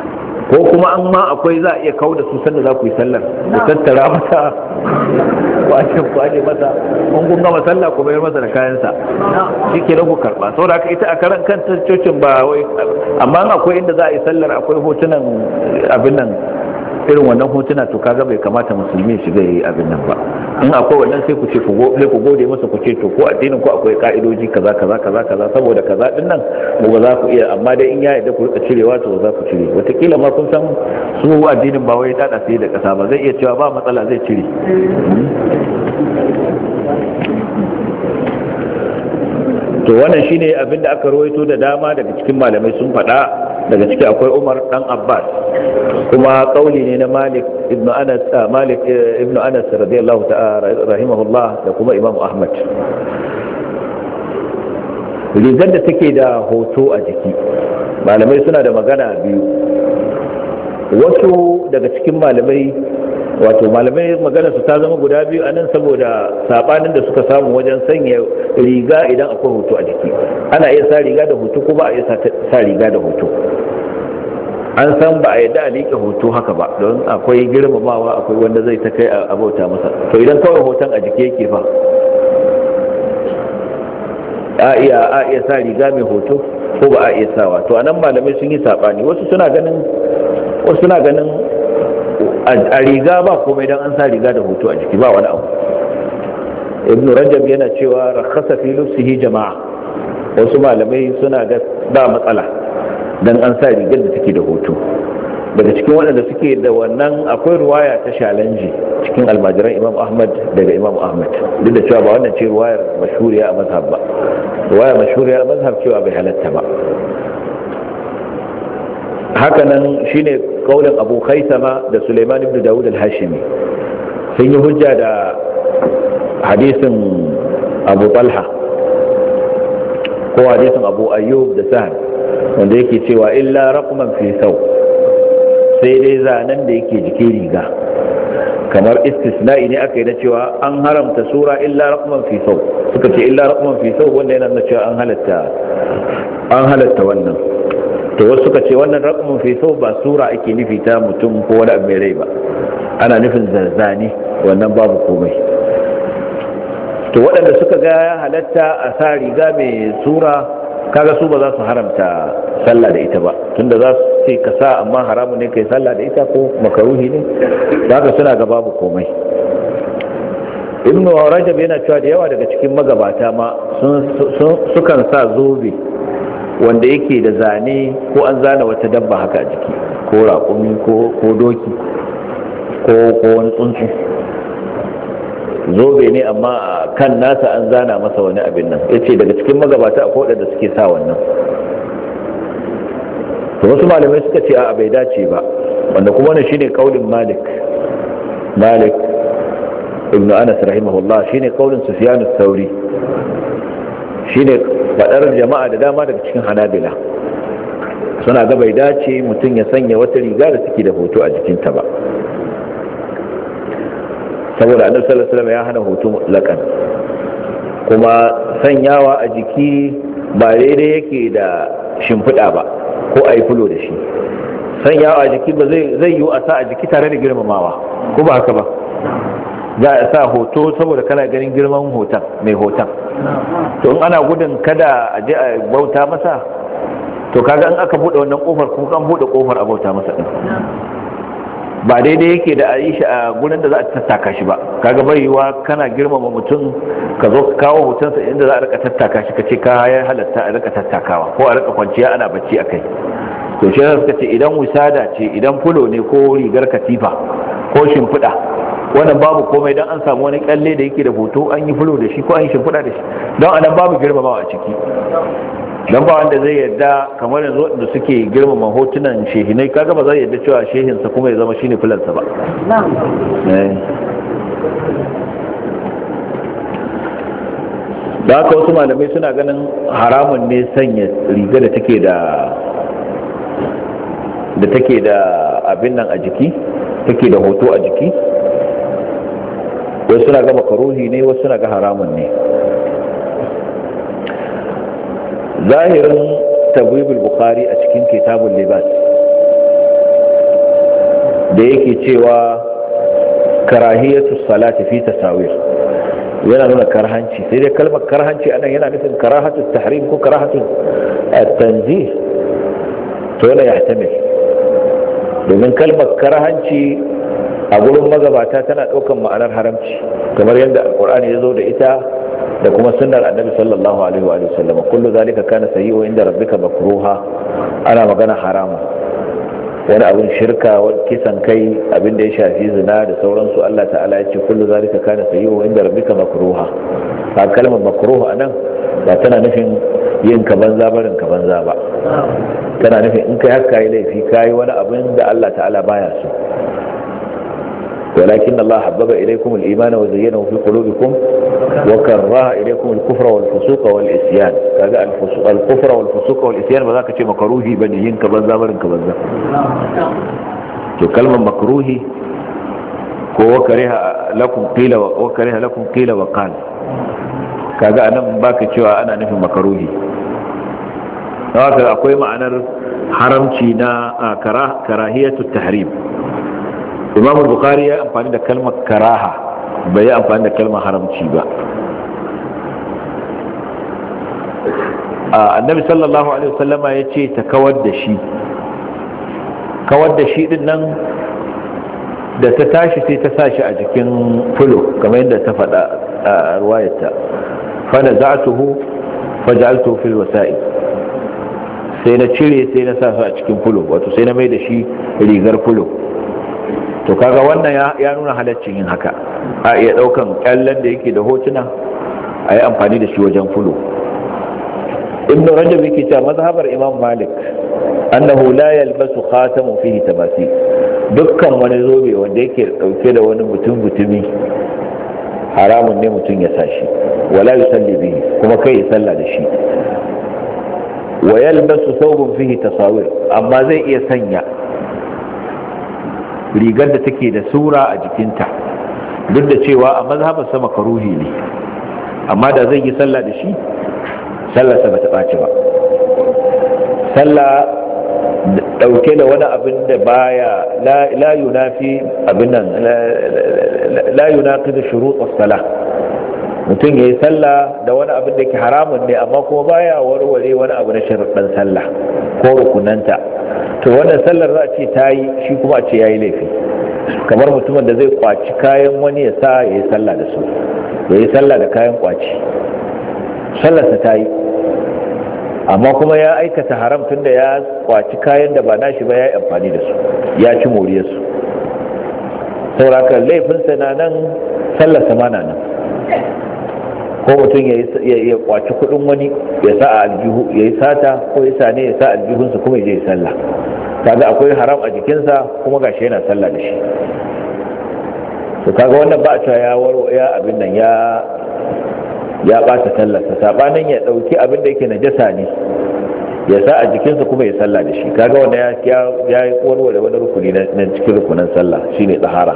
ko kuma an ma akwai za a iya kawo da su sanda za ku yi sallar ku tattara masa kwace kwace masa kun kun gama sallah ku bayar masa da kayansa shi ke ku karba saboda haka ita a karan kanta cocin ba wai amma akwai inda za a yi sallar akwai hotunan abin nan irin wannan hotuna to kaga bai kamata musulmi shiga yi abin nan ba in akwai wannan sai ku ce ku gode masa ku ce to ko addinin ku akwai ka'idoji kaza kaza kaza kaza saboda kaza din nan ba za ku iya amma dai in ya yarda ku rika cirewa to za ku cire wataƙila ma kun san su addinin ba wai dada sai da kasa ba zai iya cewa ba matsala zai cire to wannan shine abin da aka rawaito da dama daga cikin malamai sun faɗa daga ciki akwai Umar dan Abbas kuma kauli ne na Malik ibn Anas Malik ibn Anas radiyallahu ta'ala rahimahullah da kuma Imam Ahmad rigar da take da hoto a jiki malamai suna da magana biyu wasu daga cikin malamai wato malamai magana su ta zama guda biyu anan saboda sabanin da suka samu wajen sanya riga idan akwai hoto a jiki ana iya sa riga da hoto ko ba a iya sa riga da hoto an san ba a yadda a liƙe hoto haka ba don akwai girmamawa akwai wanda zai ta kai a bauta masa to idan kawai hoton a jiki yake fa a iya a iya sa riga mai hoto ko ba a iya sawa to anan malamai sun yi sabani wasu suna ganin wasu suna ganin a riga ba komai dan an sa riga da hoto a jiki ba wani abu ibn rajab yana cewa rakhasa fi lufsihi jama'a wasu malamai suna ga ba matsala dan an sa rigar da take da hoto daga cikin waɗanda suke da wannan akwai ruwaya ta shalanji cikin almajiran imam ahmad daga imam ahmad duk da cewa ba wannan ce ruwayar mashhuriya a mazhab ba ruwaya mashhuriya a mazhab cewa bai halatta ba hakanan shine kaulin abu khaisama da suleiman ibn dawud al-hashimi sun yi hujja da hadisin abu talha ko hadisin abu ayyub da sahal wanda yake cewa illa raqman fi saw sai dai zanen da yake jikin riga kamar istisna'i ne aka yi na cewa an haramta sura illa raqman fi saw suka ce illa raqman fi saw wanda yana nuna cewa an halatta an halatta wannan to wasu suka ce wannan raqman fi saw ba sura ake nufi ta mutum ko wani abu mai rai ba ana nufin zarzani wannan babu komai to waɗanda suka ga halatta a sa riga mai sura kaga su ba za su haramta sallah da ita ba tunda za su ce ka sa amma haramu ne kai sallah da ita ko makaruhi ne haka suna ga babu komai ibnu rajab yana cewa da yawa daga cikin magabata ma sukan sa zobe wanda yake da zane ko an zana wata dabba haka a jiki ko raƙumi ko doki ko wani tsuntsu zobe ne amma kan nasa an zana masa wani abin nan ya ce daga cikin magabata akwai waɗanda suke sa wannan to wasu malamai suka ce a bai dace ba wanda kuma wannan shine kaulin malik malik ibn anas rahimahullah shine kaulin sufyan ath-thauri shine fadar jama'a da dama daga cikin hanabila suna ga bai dace mutum ya sanya wata riga da take da hoto a jikinta ba saboda annabi sallallahu alaihi wasallam ya hana hoto mutlaqan kuma sanyawa a jiki ba daidai yake da shimfiɗa ba ko a yi fulo da shi sanyawa a jiki ba zai yi a sa a jiki tare da girmamawa ko ba haka ba za a sa hoto saboda kana ganin girman hoton mai hoton to in ana gudun kada a je a bauta masa to kaga in aka bude wannan kofar kuma kan bude kofar a bauta masa din ba daidai yake da a yi shi a gurin da za a tattaka shi ba kaga bai yiwa kana girmama mutum ka zo ka kawo hotonsa inda za a rika tattaka shi ka ce ka ya halatta a rika tattakawa ko a rika kwanciya ana bacci a kai to shi suka ce idan wisada ce idan fulo ne ko rigar katifa ko shimfiɗa wannan babu komai don an samu wani kyalle da yake da hoto an yi fulo da shi ko an yi shimfiɗa da shi don anan babu girmamawa a ciki don ba wanda zai yarda kamar yanzu wanda suke girmama hotunan shehinai kaga ba zai yarda cewa shehinsa kuma ya zama shine filansa ba da haka wasu malamai suna ganin haramun ne sanya riga da take da da take da abin nan a jiki take da hoto a jiki wasu suna ga makaruhi ne wasu suna ga haramun ne zahirin tabwib al-bukhari a cikin kitabul libas da yake cewa karahiyatu salati fi tasawir yana nuna karhanci, sai dai kalmar karhanci anan yana nufin karahatu tahrim ko karahatu at-tanzih, to yana yahtamil, domin kalmar karhanci a gurin magabata tana daukan ma'anar haramci kamar yadda alqur'ani ya zo da ita da kuma sunnar annabi sallallahu alaihi wa sallam. Kullu zalika kana sayyi'u inda rabbika makruha, ana magana haramu, wani abin shirka, wani kisan kai, abin da ya shafi zina da sauransu. Allah ta'ala ya ce kullu zalika kana sayyi'u inda rabbika makruha. a kalmar makruha anan ba tana nufin yin ka banza barin ka banza ba, tana nufin in kai haka yi laifi kai wani abin da Allah ta'ala baya so. ولكن الله حبب إليكم الإيمان وزينه في قلوبكم وكره إليكم الكفر والفسوق والإسيان. كذا الكفر والفسوق والإسيان بذاك شيء مكروهي بنيين كبنزا ورن كبنزا. كلمة مكروهي وكره لكم قيل وكره لكم قيل وقال. كذا أنا باك شيء أنا نفي مكروهي. هذا أقوى معنى حرمتي نا كراه كراهية التحريم. Imam Bukhari ya amfani da kalmar karaha, bai yi amfani da kalmar haramci ba. Annabi sallallahu alaihi wasallama ya ce ta kawar da shi, kawar da shi din nan da ta tashi sai ta sa shi a jikin fulo kamar yadda ta faɗa a ruwayarta. fa naza'tuhu faj'altuhu fil wasa'i, sai na cire sai na sa su a cikin fulo, wato sai na mai da shi rigar fulo. To kaga wannan ya nuna halaccin yin haka, a iya daukan kyallen da yake da hotuna a yi amfani da shi wajen fulo. Ibn Rajab yake cewa mazhabar Imam Malik annahu la yalbasu khatamu fihi tabasi, dukkan wani zobe wanda yake dauke da wani mutum mutumi haramun ne mutum ya sashi, wala yusalli bihi, kuma kai ya salla da shi. Wa yalbasu thawbun fihi tasawir, amma zai iya sanya rigar da take da sura a jikinta, duk da cewa a mazhabar sa makaruhi ne, amma da zai yi sallah da shi sallah sa bata ɓaci ba. Sallah dauke da wani abin da baya la yunafi abin nan la yunaqidu shurut as-salah, mutum yayi sallah da wani abin da ke haramun ne amma kuma baya warware wani abu na sharuɗan sallah ko rukunanta, to wannan sallar za a ce ta yi, shi kuma a ce ya yi laifi. Kamar mutumin da zai kwaci kayan wani ya sa ya yi sallah da su, ya yi sallah da kayan kwaci, sallarsa ta yi, amma kuma ya aikata haram tun da ya kwaci kayan da ba nashi ba ya yi amfani da su, ya ci moriyarsu. sauraka laifinsa na nan, sallarsa ma na nan. Ko mutum ya kwaci kudin wani ya sa a aljihu, ya yi sata ko ya sa ne ya sa aljihunsa kuma ya je ya sallah, kaga akwai haram a jikinsa kuma gashi yana sallah da shi. to kaga wannan ba a cewa ya waro ya abin nan ya ya bata sallarsa, sabanin ya dauki abin da yake najasa ne ya sa a jikinsa kuma ya sallah da shi, kaga wanda ya ya warware wani rukuni na cikin rukunan sallah shine tsahara.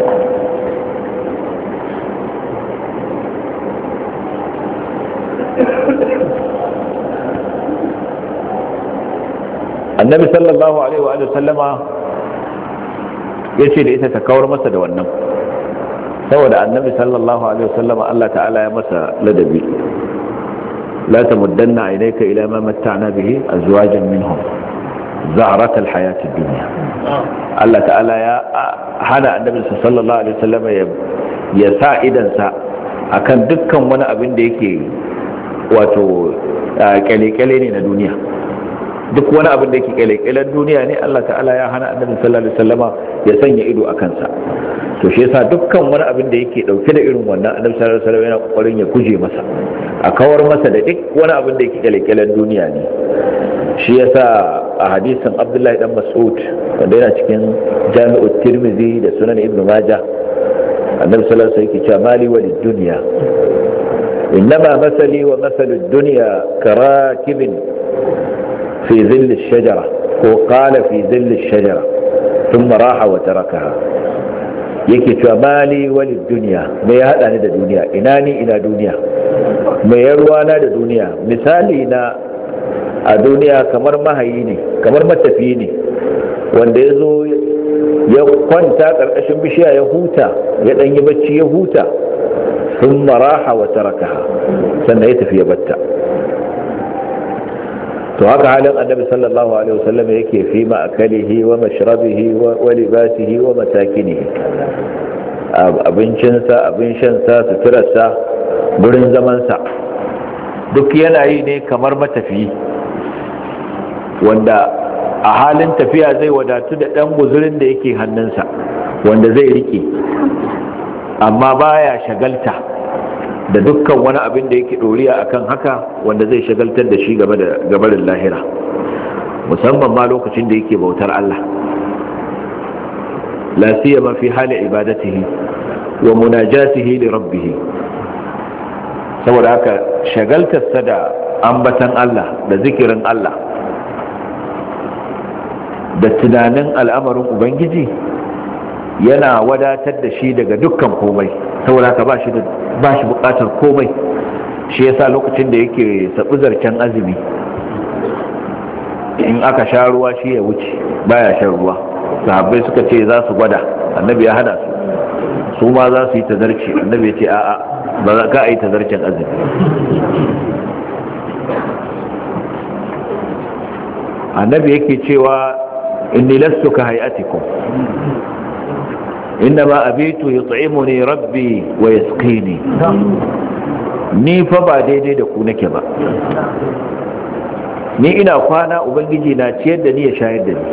Annabi sallallahu alaihi wa sallama yace da ita ta kawar masa da wannan, saboda annabi sallallahu alaihi wa sallama Allah ta'ala ya masa ladabi, la tamuddanna ilayka ila ma matta'na bihi azwajan minhum za'rat alhayat ad-dunya. Allah ta'ala ya hana annabi sallallahu alaihi wa sallama ya sa idansa akan dukkan wani abin da yake wato kyale-kyale ne na duniya, duk wani abin da yake kyale-kyalen duniya ne Allah ta'ala ya hana annabi sallallahu alaihi wasallama ya sanya ido a kansa. To shi yasa dukkan wani abin da yake dauke da irin wannan annabi sallallahu alaihi wasallama yana kokarin ya guje masa, a kawar masa da duk wani abin da yake kyale-kyalen duniya ne. Shi yasa a hadisin Abdullahi dan Mas'ud wanda yana cikin Jami'ut Tirmidhi da Sunan Ibn Majah, annabi sallallahu alaihi wasallam yake cewa mali walid dunya innama masali wa masalu ad-dunya karakibin في ظل الشجرة وقال في ظل الشجرة ثم راح وتركها. yake cewa mali wali duniya, mai ya hada ni da duniya, ina ni ina duniya, mai ya ruwana da duniya. Misali na a duniya kamar mahayi ne, kamar matafi ne wanda ya zo ya kwanta karkashin bishiya ya huta, ya dan yi bacci ya huta, thumma raha wa tarakaha, sannan ya tafi ya batta. to haka halin annabi sallallahu alaihi wasallam yake fi ma'akalihi wa mashrabihi wa libasihi wa matakinihi, abincinsa, abin shansa, suturarsa, gurin zamansa, duk yana yi ne kamar matafiyi wanda a halin tafiya zai wadatu da ɗan guzurin da yake hannunsa wanda zai rike, amma baya shagalta da dukkan wani abin da yake doriya akan haka wanda zai shagaltar da shi game da gabarin lahira, musamman ma lokacin da yake bautar Allah, la siyama fi hali ibadatihi wa munajatihi li rabbih. saboda haka shagaltarsa da ambatan Allah da zikirin Allah da tunanin al'amarin ubangiji yana wadatar da shi daga dukkan komai, saboda haka ba shi da ba shi bukatar komai. shi yasa lokacin da yake sabu zarcen azumi, in aka sha ruwa shi ya wuce baya shan ruwa. sahabbai suka ce za su gwada, annabi ya hada su su ma za su yi tazarci, annabi ya ce a'a, ba za ka yi tazarcen azumi. annabi yake cewa inni lastu ka hayatikum innama abitu yut'imuni rabbi wa yasqini, ni fa ba daidai da ku nake ba, ni ina kwana ubangiji na ciyar da ni ya shayar da ni.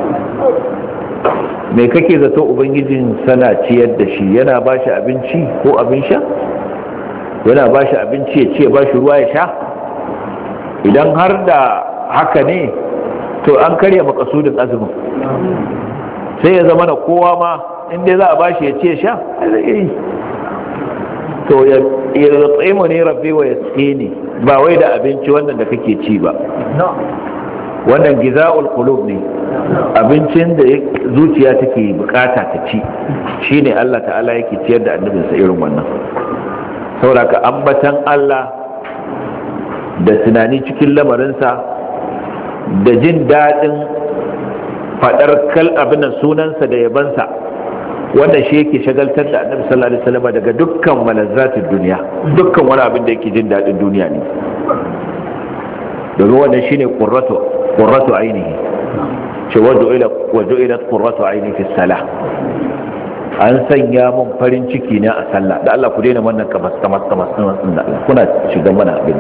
me kake zato ubangijin sana ciyar da shi? yana ba shi abinci ko abin sha? yana ba shi abinci ya ce ba shi ruwa ya sha? idan har da haka ne to an karya makasudin azumin, sai ya zama na kowa ma inda za a bashi ya ce sha yi to ya tsaimu ne rabbi wa ya tsini, ba wai da abinci wannan da kake ci ba, wannan giza'ul qulub ne, abincin da zuciya take bukata ta ci shine Allah ta'ala yake ciyar da annabinsa irin wannan. saboda ka ambatan Allah da tunani cikin lamarinsa da jin daɗin faɗar kal abin sunansa da yabansa, wanda shi yake shagaltar da annabi sallallahu alaihi wasallam daga dukkan malazzatin duniya, dukkan wani abin da yake jin daɗin duniya ne, domin wannan shine qurratu qurratu ainihi, ce wadu ila wadu ila qurratu aini fi salah. an sanya mun farin ciki ne a sallah. da Allah ku daina wannan kamas kamas kamas din da Allah kuna shiga mana abin.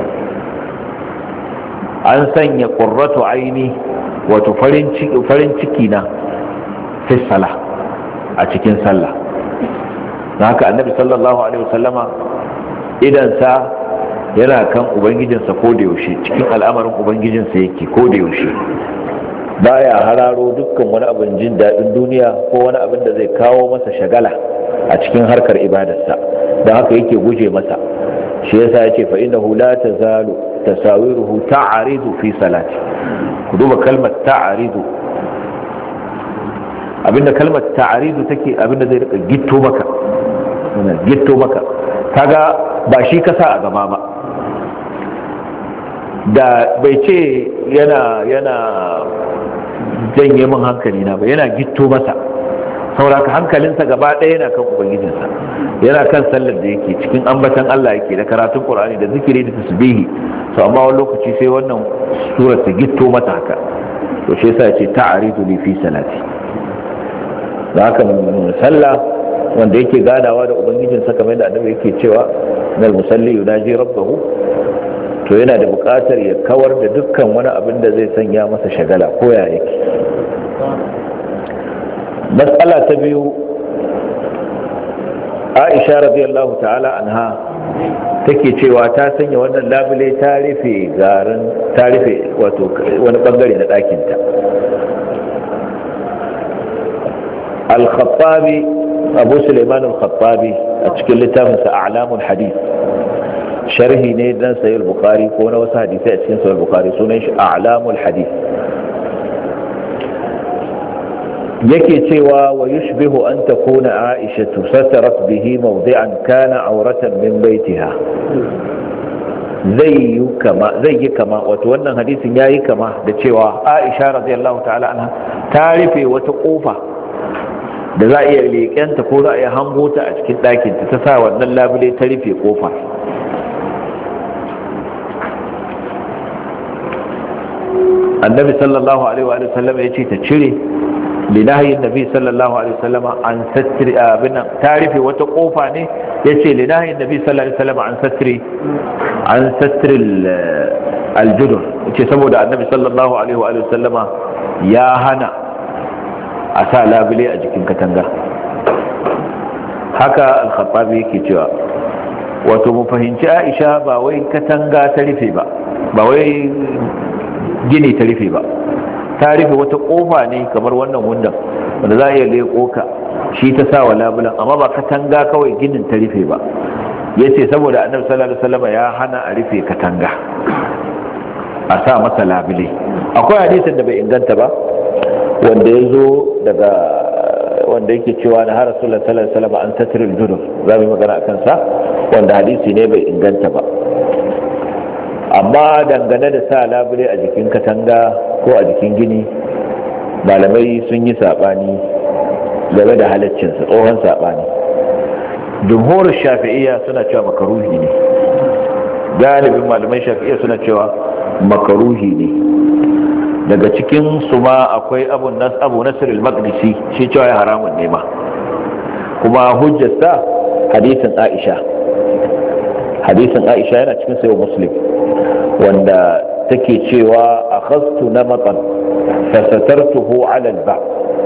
an sanya qurratu aini wato farin ciki farin ciki na fi salah, a cikin sallah. don haka annabi sallallahu alaihi wasallama idan sa yana kan ubangijinsa ko da yaushe, cikin al'amarin ubangijinsa yake ko da yaushe, baya hararo dukkan wani abin jin daɗin duniya ko wani abin da zai kawo masa shagala a cikin harkar ibadarsa, don haka yake guje masa. shi yasa yace fa innahu la tazalu tasawiruhu ta'aridu fi salati. ku duba kalmar ta'aridu, abinda kalmar ta'aridu take, abinda zai rika gitto maka gitto maka kaga ba shi kasa a gaba ba, da bai ce yana yana janye min hankali na ba, yana gitto masa. sauraka hankalinsa gaba ɗaya yana kan ubangijinsa, yana kan sallar da yake cikin ambatan Allah yake da karatun Qur'ani da zikiri da tasbihi. to amma wani lokaci sai wannan sura ta gitto mata haka, to shi yasa yace ta'aridu li fi salati. da haka sallah wanda yake gadawa da ubangijinsa kamar da annabi yake cewa nal musalli yunaji rabbahu, to yana da buƙatar ya kawar da dukkan wani abin da zai sanya masa shagala ko ya yake. matsala ta biyu, Aisha radiyallahu ta'ala anha take cewa ta sanya wannan labule ta rufe garin, ta rufe wato wani bangare na ɗakinta. al-Khattabi, Abu Sulaiman al-Khattabi a cikin littafinsa A'lamul Hadith, sharhi ne dan Sahih al-Bukhari ko na wasu hadisai a cikin Sahih al-Bukhari, sunan shi A'lamul Hadith, yake cewa wa yushbihu an takuna Aisha satarat bihi mawdi'an kana auratan min baitiha. zai yi kama zai yi kama wato wannan hadisin yayi kama da cewa Aisha radiyallahu ta'ala anha ta rufe wata kofa da za a iya leƙenta ko za a iya hango ta a cikin ɗakinta, ta sa wannan labule ta rufe ƙofa. annabi sallallahu alaihi wa sallam ya ce ta cire, linahi nabi sallallahu alaihi wa sallam an satri abin ta rufe wata ƙofa ne, ya ce linahi nabi sallallahu alaihi wa sallam an satri an satri aljudur, ce saboda annabi sallallahu alaihi wa sallama ya hana a sa labule a jikin katanga. Haka al-Khattabi yake cewa wato mu fahimci Aisha ba wai katanga ta rufe ba, ba wai gini ta rufe ba, ta rufe wata kofa ne kamar wannan wundan wanda za a iya leƙo ka, shi ta sa wa labulan, amma ba katanga kawai ginin ta rufe ba. yace saboda annabi sallallahu alaihi wasallam ya hana a rufe katanga a sa masa labule. Akwai hadisin da bai inganta ba wanda ya zo daga wanda yake cewa na har Rasulullah sallallahu alaihi wasallam an tatril junub, za mu magana akan sa, wanda hadisi ne bai inganta ba. Amma dangane da sa labule a jikin katanga ko a jikin gini, malamai sun yi sabani game da halaccinsa, tsohon sabani. Jumhur Shafi'iyya suna cewa makaruhi ne, galibin malamai Shafi'iyya suna cewa makaruhi ne. Daga cikin su ma akwai Abu Nas Abu Nasr al-Maqdisi, shi cewa ya haramun ne ma, kuma hujjarsa hadisin Aisha. Hadisin Aisha yana cikin Sahih Muslim wanda take cewa akhadtu namatan fasatartuhu ala al-ba',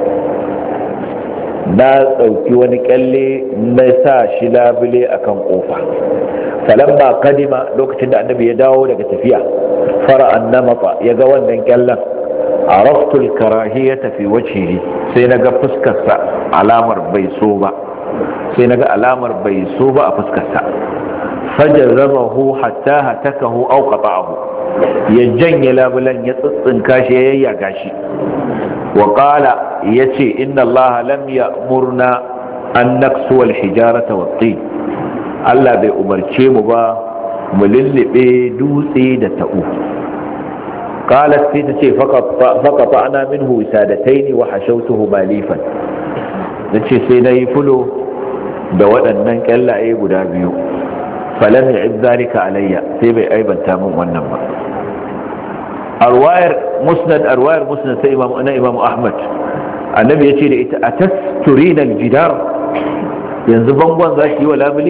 na dauki wani kyalle na sa shi labule akan kofa. falamma kadima, lokacin da annabi ya dawo daga tafiya, fara annamata, ya ga wannan kyallen, araftu al-karahiyata fi wajhihi, sai naga fuskarsa alamar bai so ba, sai naga alamar bai so ba a fuskarsa. fajazamahu hatta hatakahu aw qata'ahu, ya janye labulan, ya tsitsinka shi, ya yayyaga shi. wa qala, yace inna allaha lam ya'murna an naksu al-hijarata wat-tin, Allah bai umarce mu ba mu lullube dutse da ta'u. qalat sai ta ce faqata'na minhu wisadatayn wa hashawtuhu malifan, nace sai nayi fulo da waɗannan kyallaye guda biyu. falam ya'ib zalika alayya, sai bai aibanta min wannan ba. arwayar musnad arwayar musnad sai imam ana imam ahmad, annabi yace da ita atasturina aljidar, yanzu bangon zaki yi wa labule.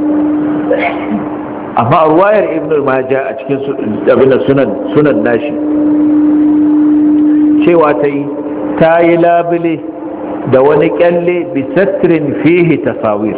amma arwayar ibn majah a cikin abin sunan sunan nashi cewa tayi tayi labule da wani kyalle bi satrin fihi tasawir,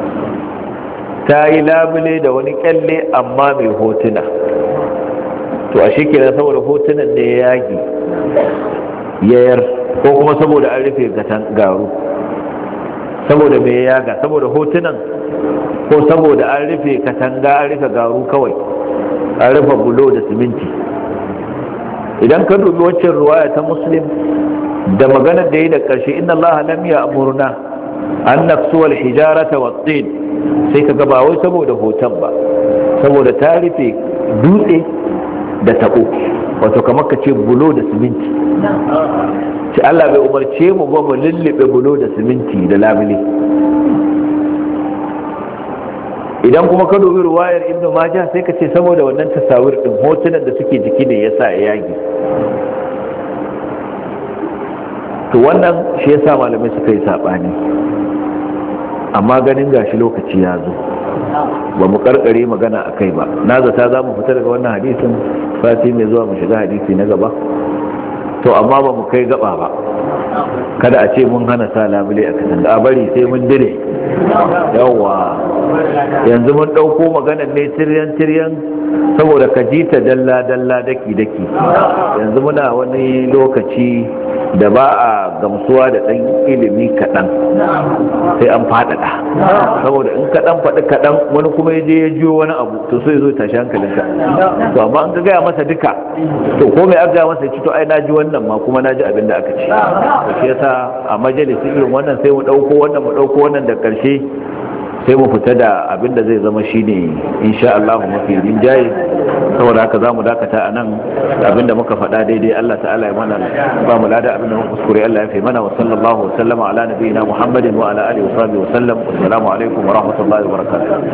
tayi labule da wani kyalle amma mai hotuna. to a shi kenan saboda hotunan ne ya yagi yayar, ko kuma saboda an rufe gatan garu, saboda me ya yaga, saboda hotunan ko saboda an rufe katanga, an rufe garu kawai, an rufe bulo da siminti. idan ka dubi waccan ruwaya ta Muslim da maganar da yi da ƙarshe, inna Allah lam ya'murna an naksu al-hijarata wat-tin, sai ka ga ba wai saboda hoton ba, saboda ta rufe dutse da tabo, wato kamar ka ce bulo da siminti. ce Allah bai umarce mu ba mu lullube bulo da siminti da labule. idan kuma ka dubi ruwayar ibnu majah sai ka ce saboda wannan tasawir din, hotunan da suke jiki ne yasa ya yage. to wannan shi yasa malamai suka yi sabani, amma ganin gashi lokaci ya zo ba mu karkare magana a kai ba. na zata za mu fita daga wannan hadisin sati mai zuwa mu shiga hadisi na gaba, to amma ba mu kai gaba ba. kada a ce mun hana sa labule a kasan, a bari sai mun dire. yawa yanzu mun dauko maganar ne tiryan tiryan saboda ka ji ta dalla dalla daki daki. yanzu muna wani lokaci da ba a gamsuwa da ɗan ilimi kaɗan, sai an faɗaɗa. saboda in kaɗan faɗi kaɗan, wani kuma ya je ya jiyo wani abu, to sai zo tashi hankalinka. to amma an ka gaya masa duka, to ko mai aka gaya masa ya ci, to ai na ji wannan ma kuma na ji abin da aka ci. to shi yasa a majalisi irin wannan sai mu ɗauko wannan mu ɗauko wannan da ƙarshe sai mu fita da abin da zai zama shine insha Allah mafi rinjaye. saboda haka zamu dakata anan. Abin da muka faɗa daidai Allah ta'ala ya mana ba mu lada, abin da muka kuskure Allah ya fi mana. Wa sallallahu wa sallama ala nabiyyina Muhammadin wa ala alihi wa sahbihi wa sallam. Assalamu alaikum wa rahmatullahi wa barakatuh.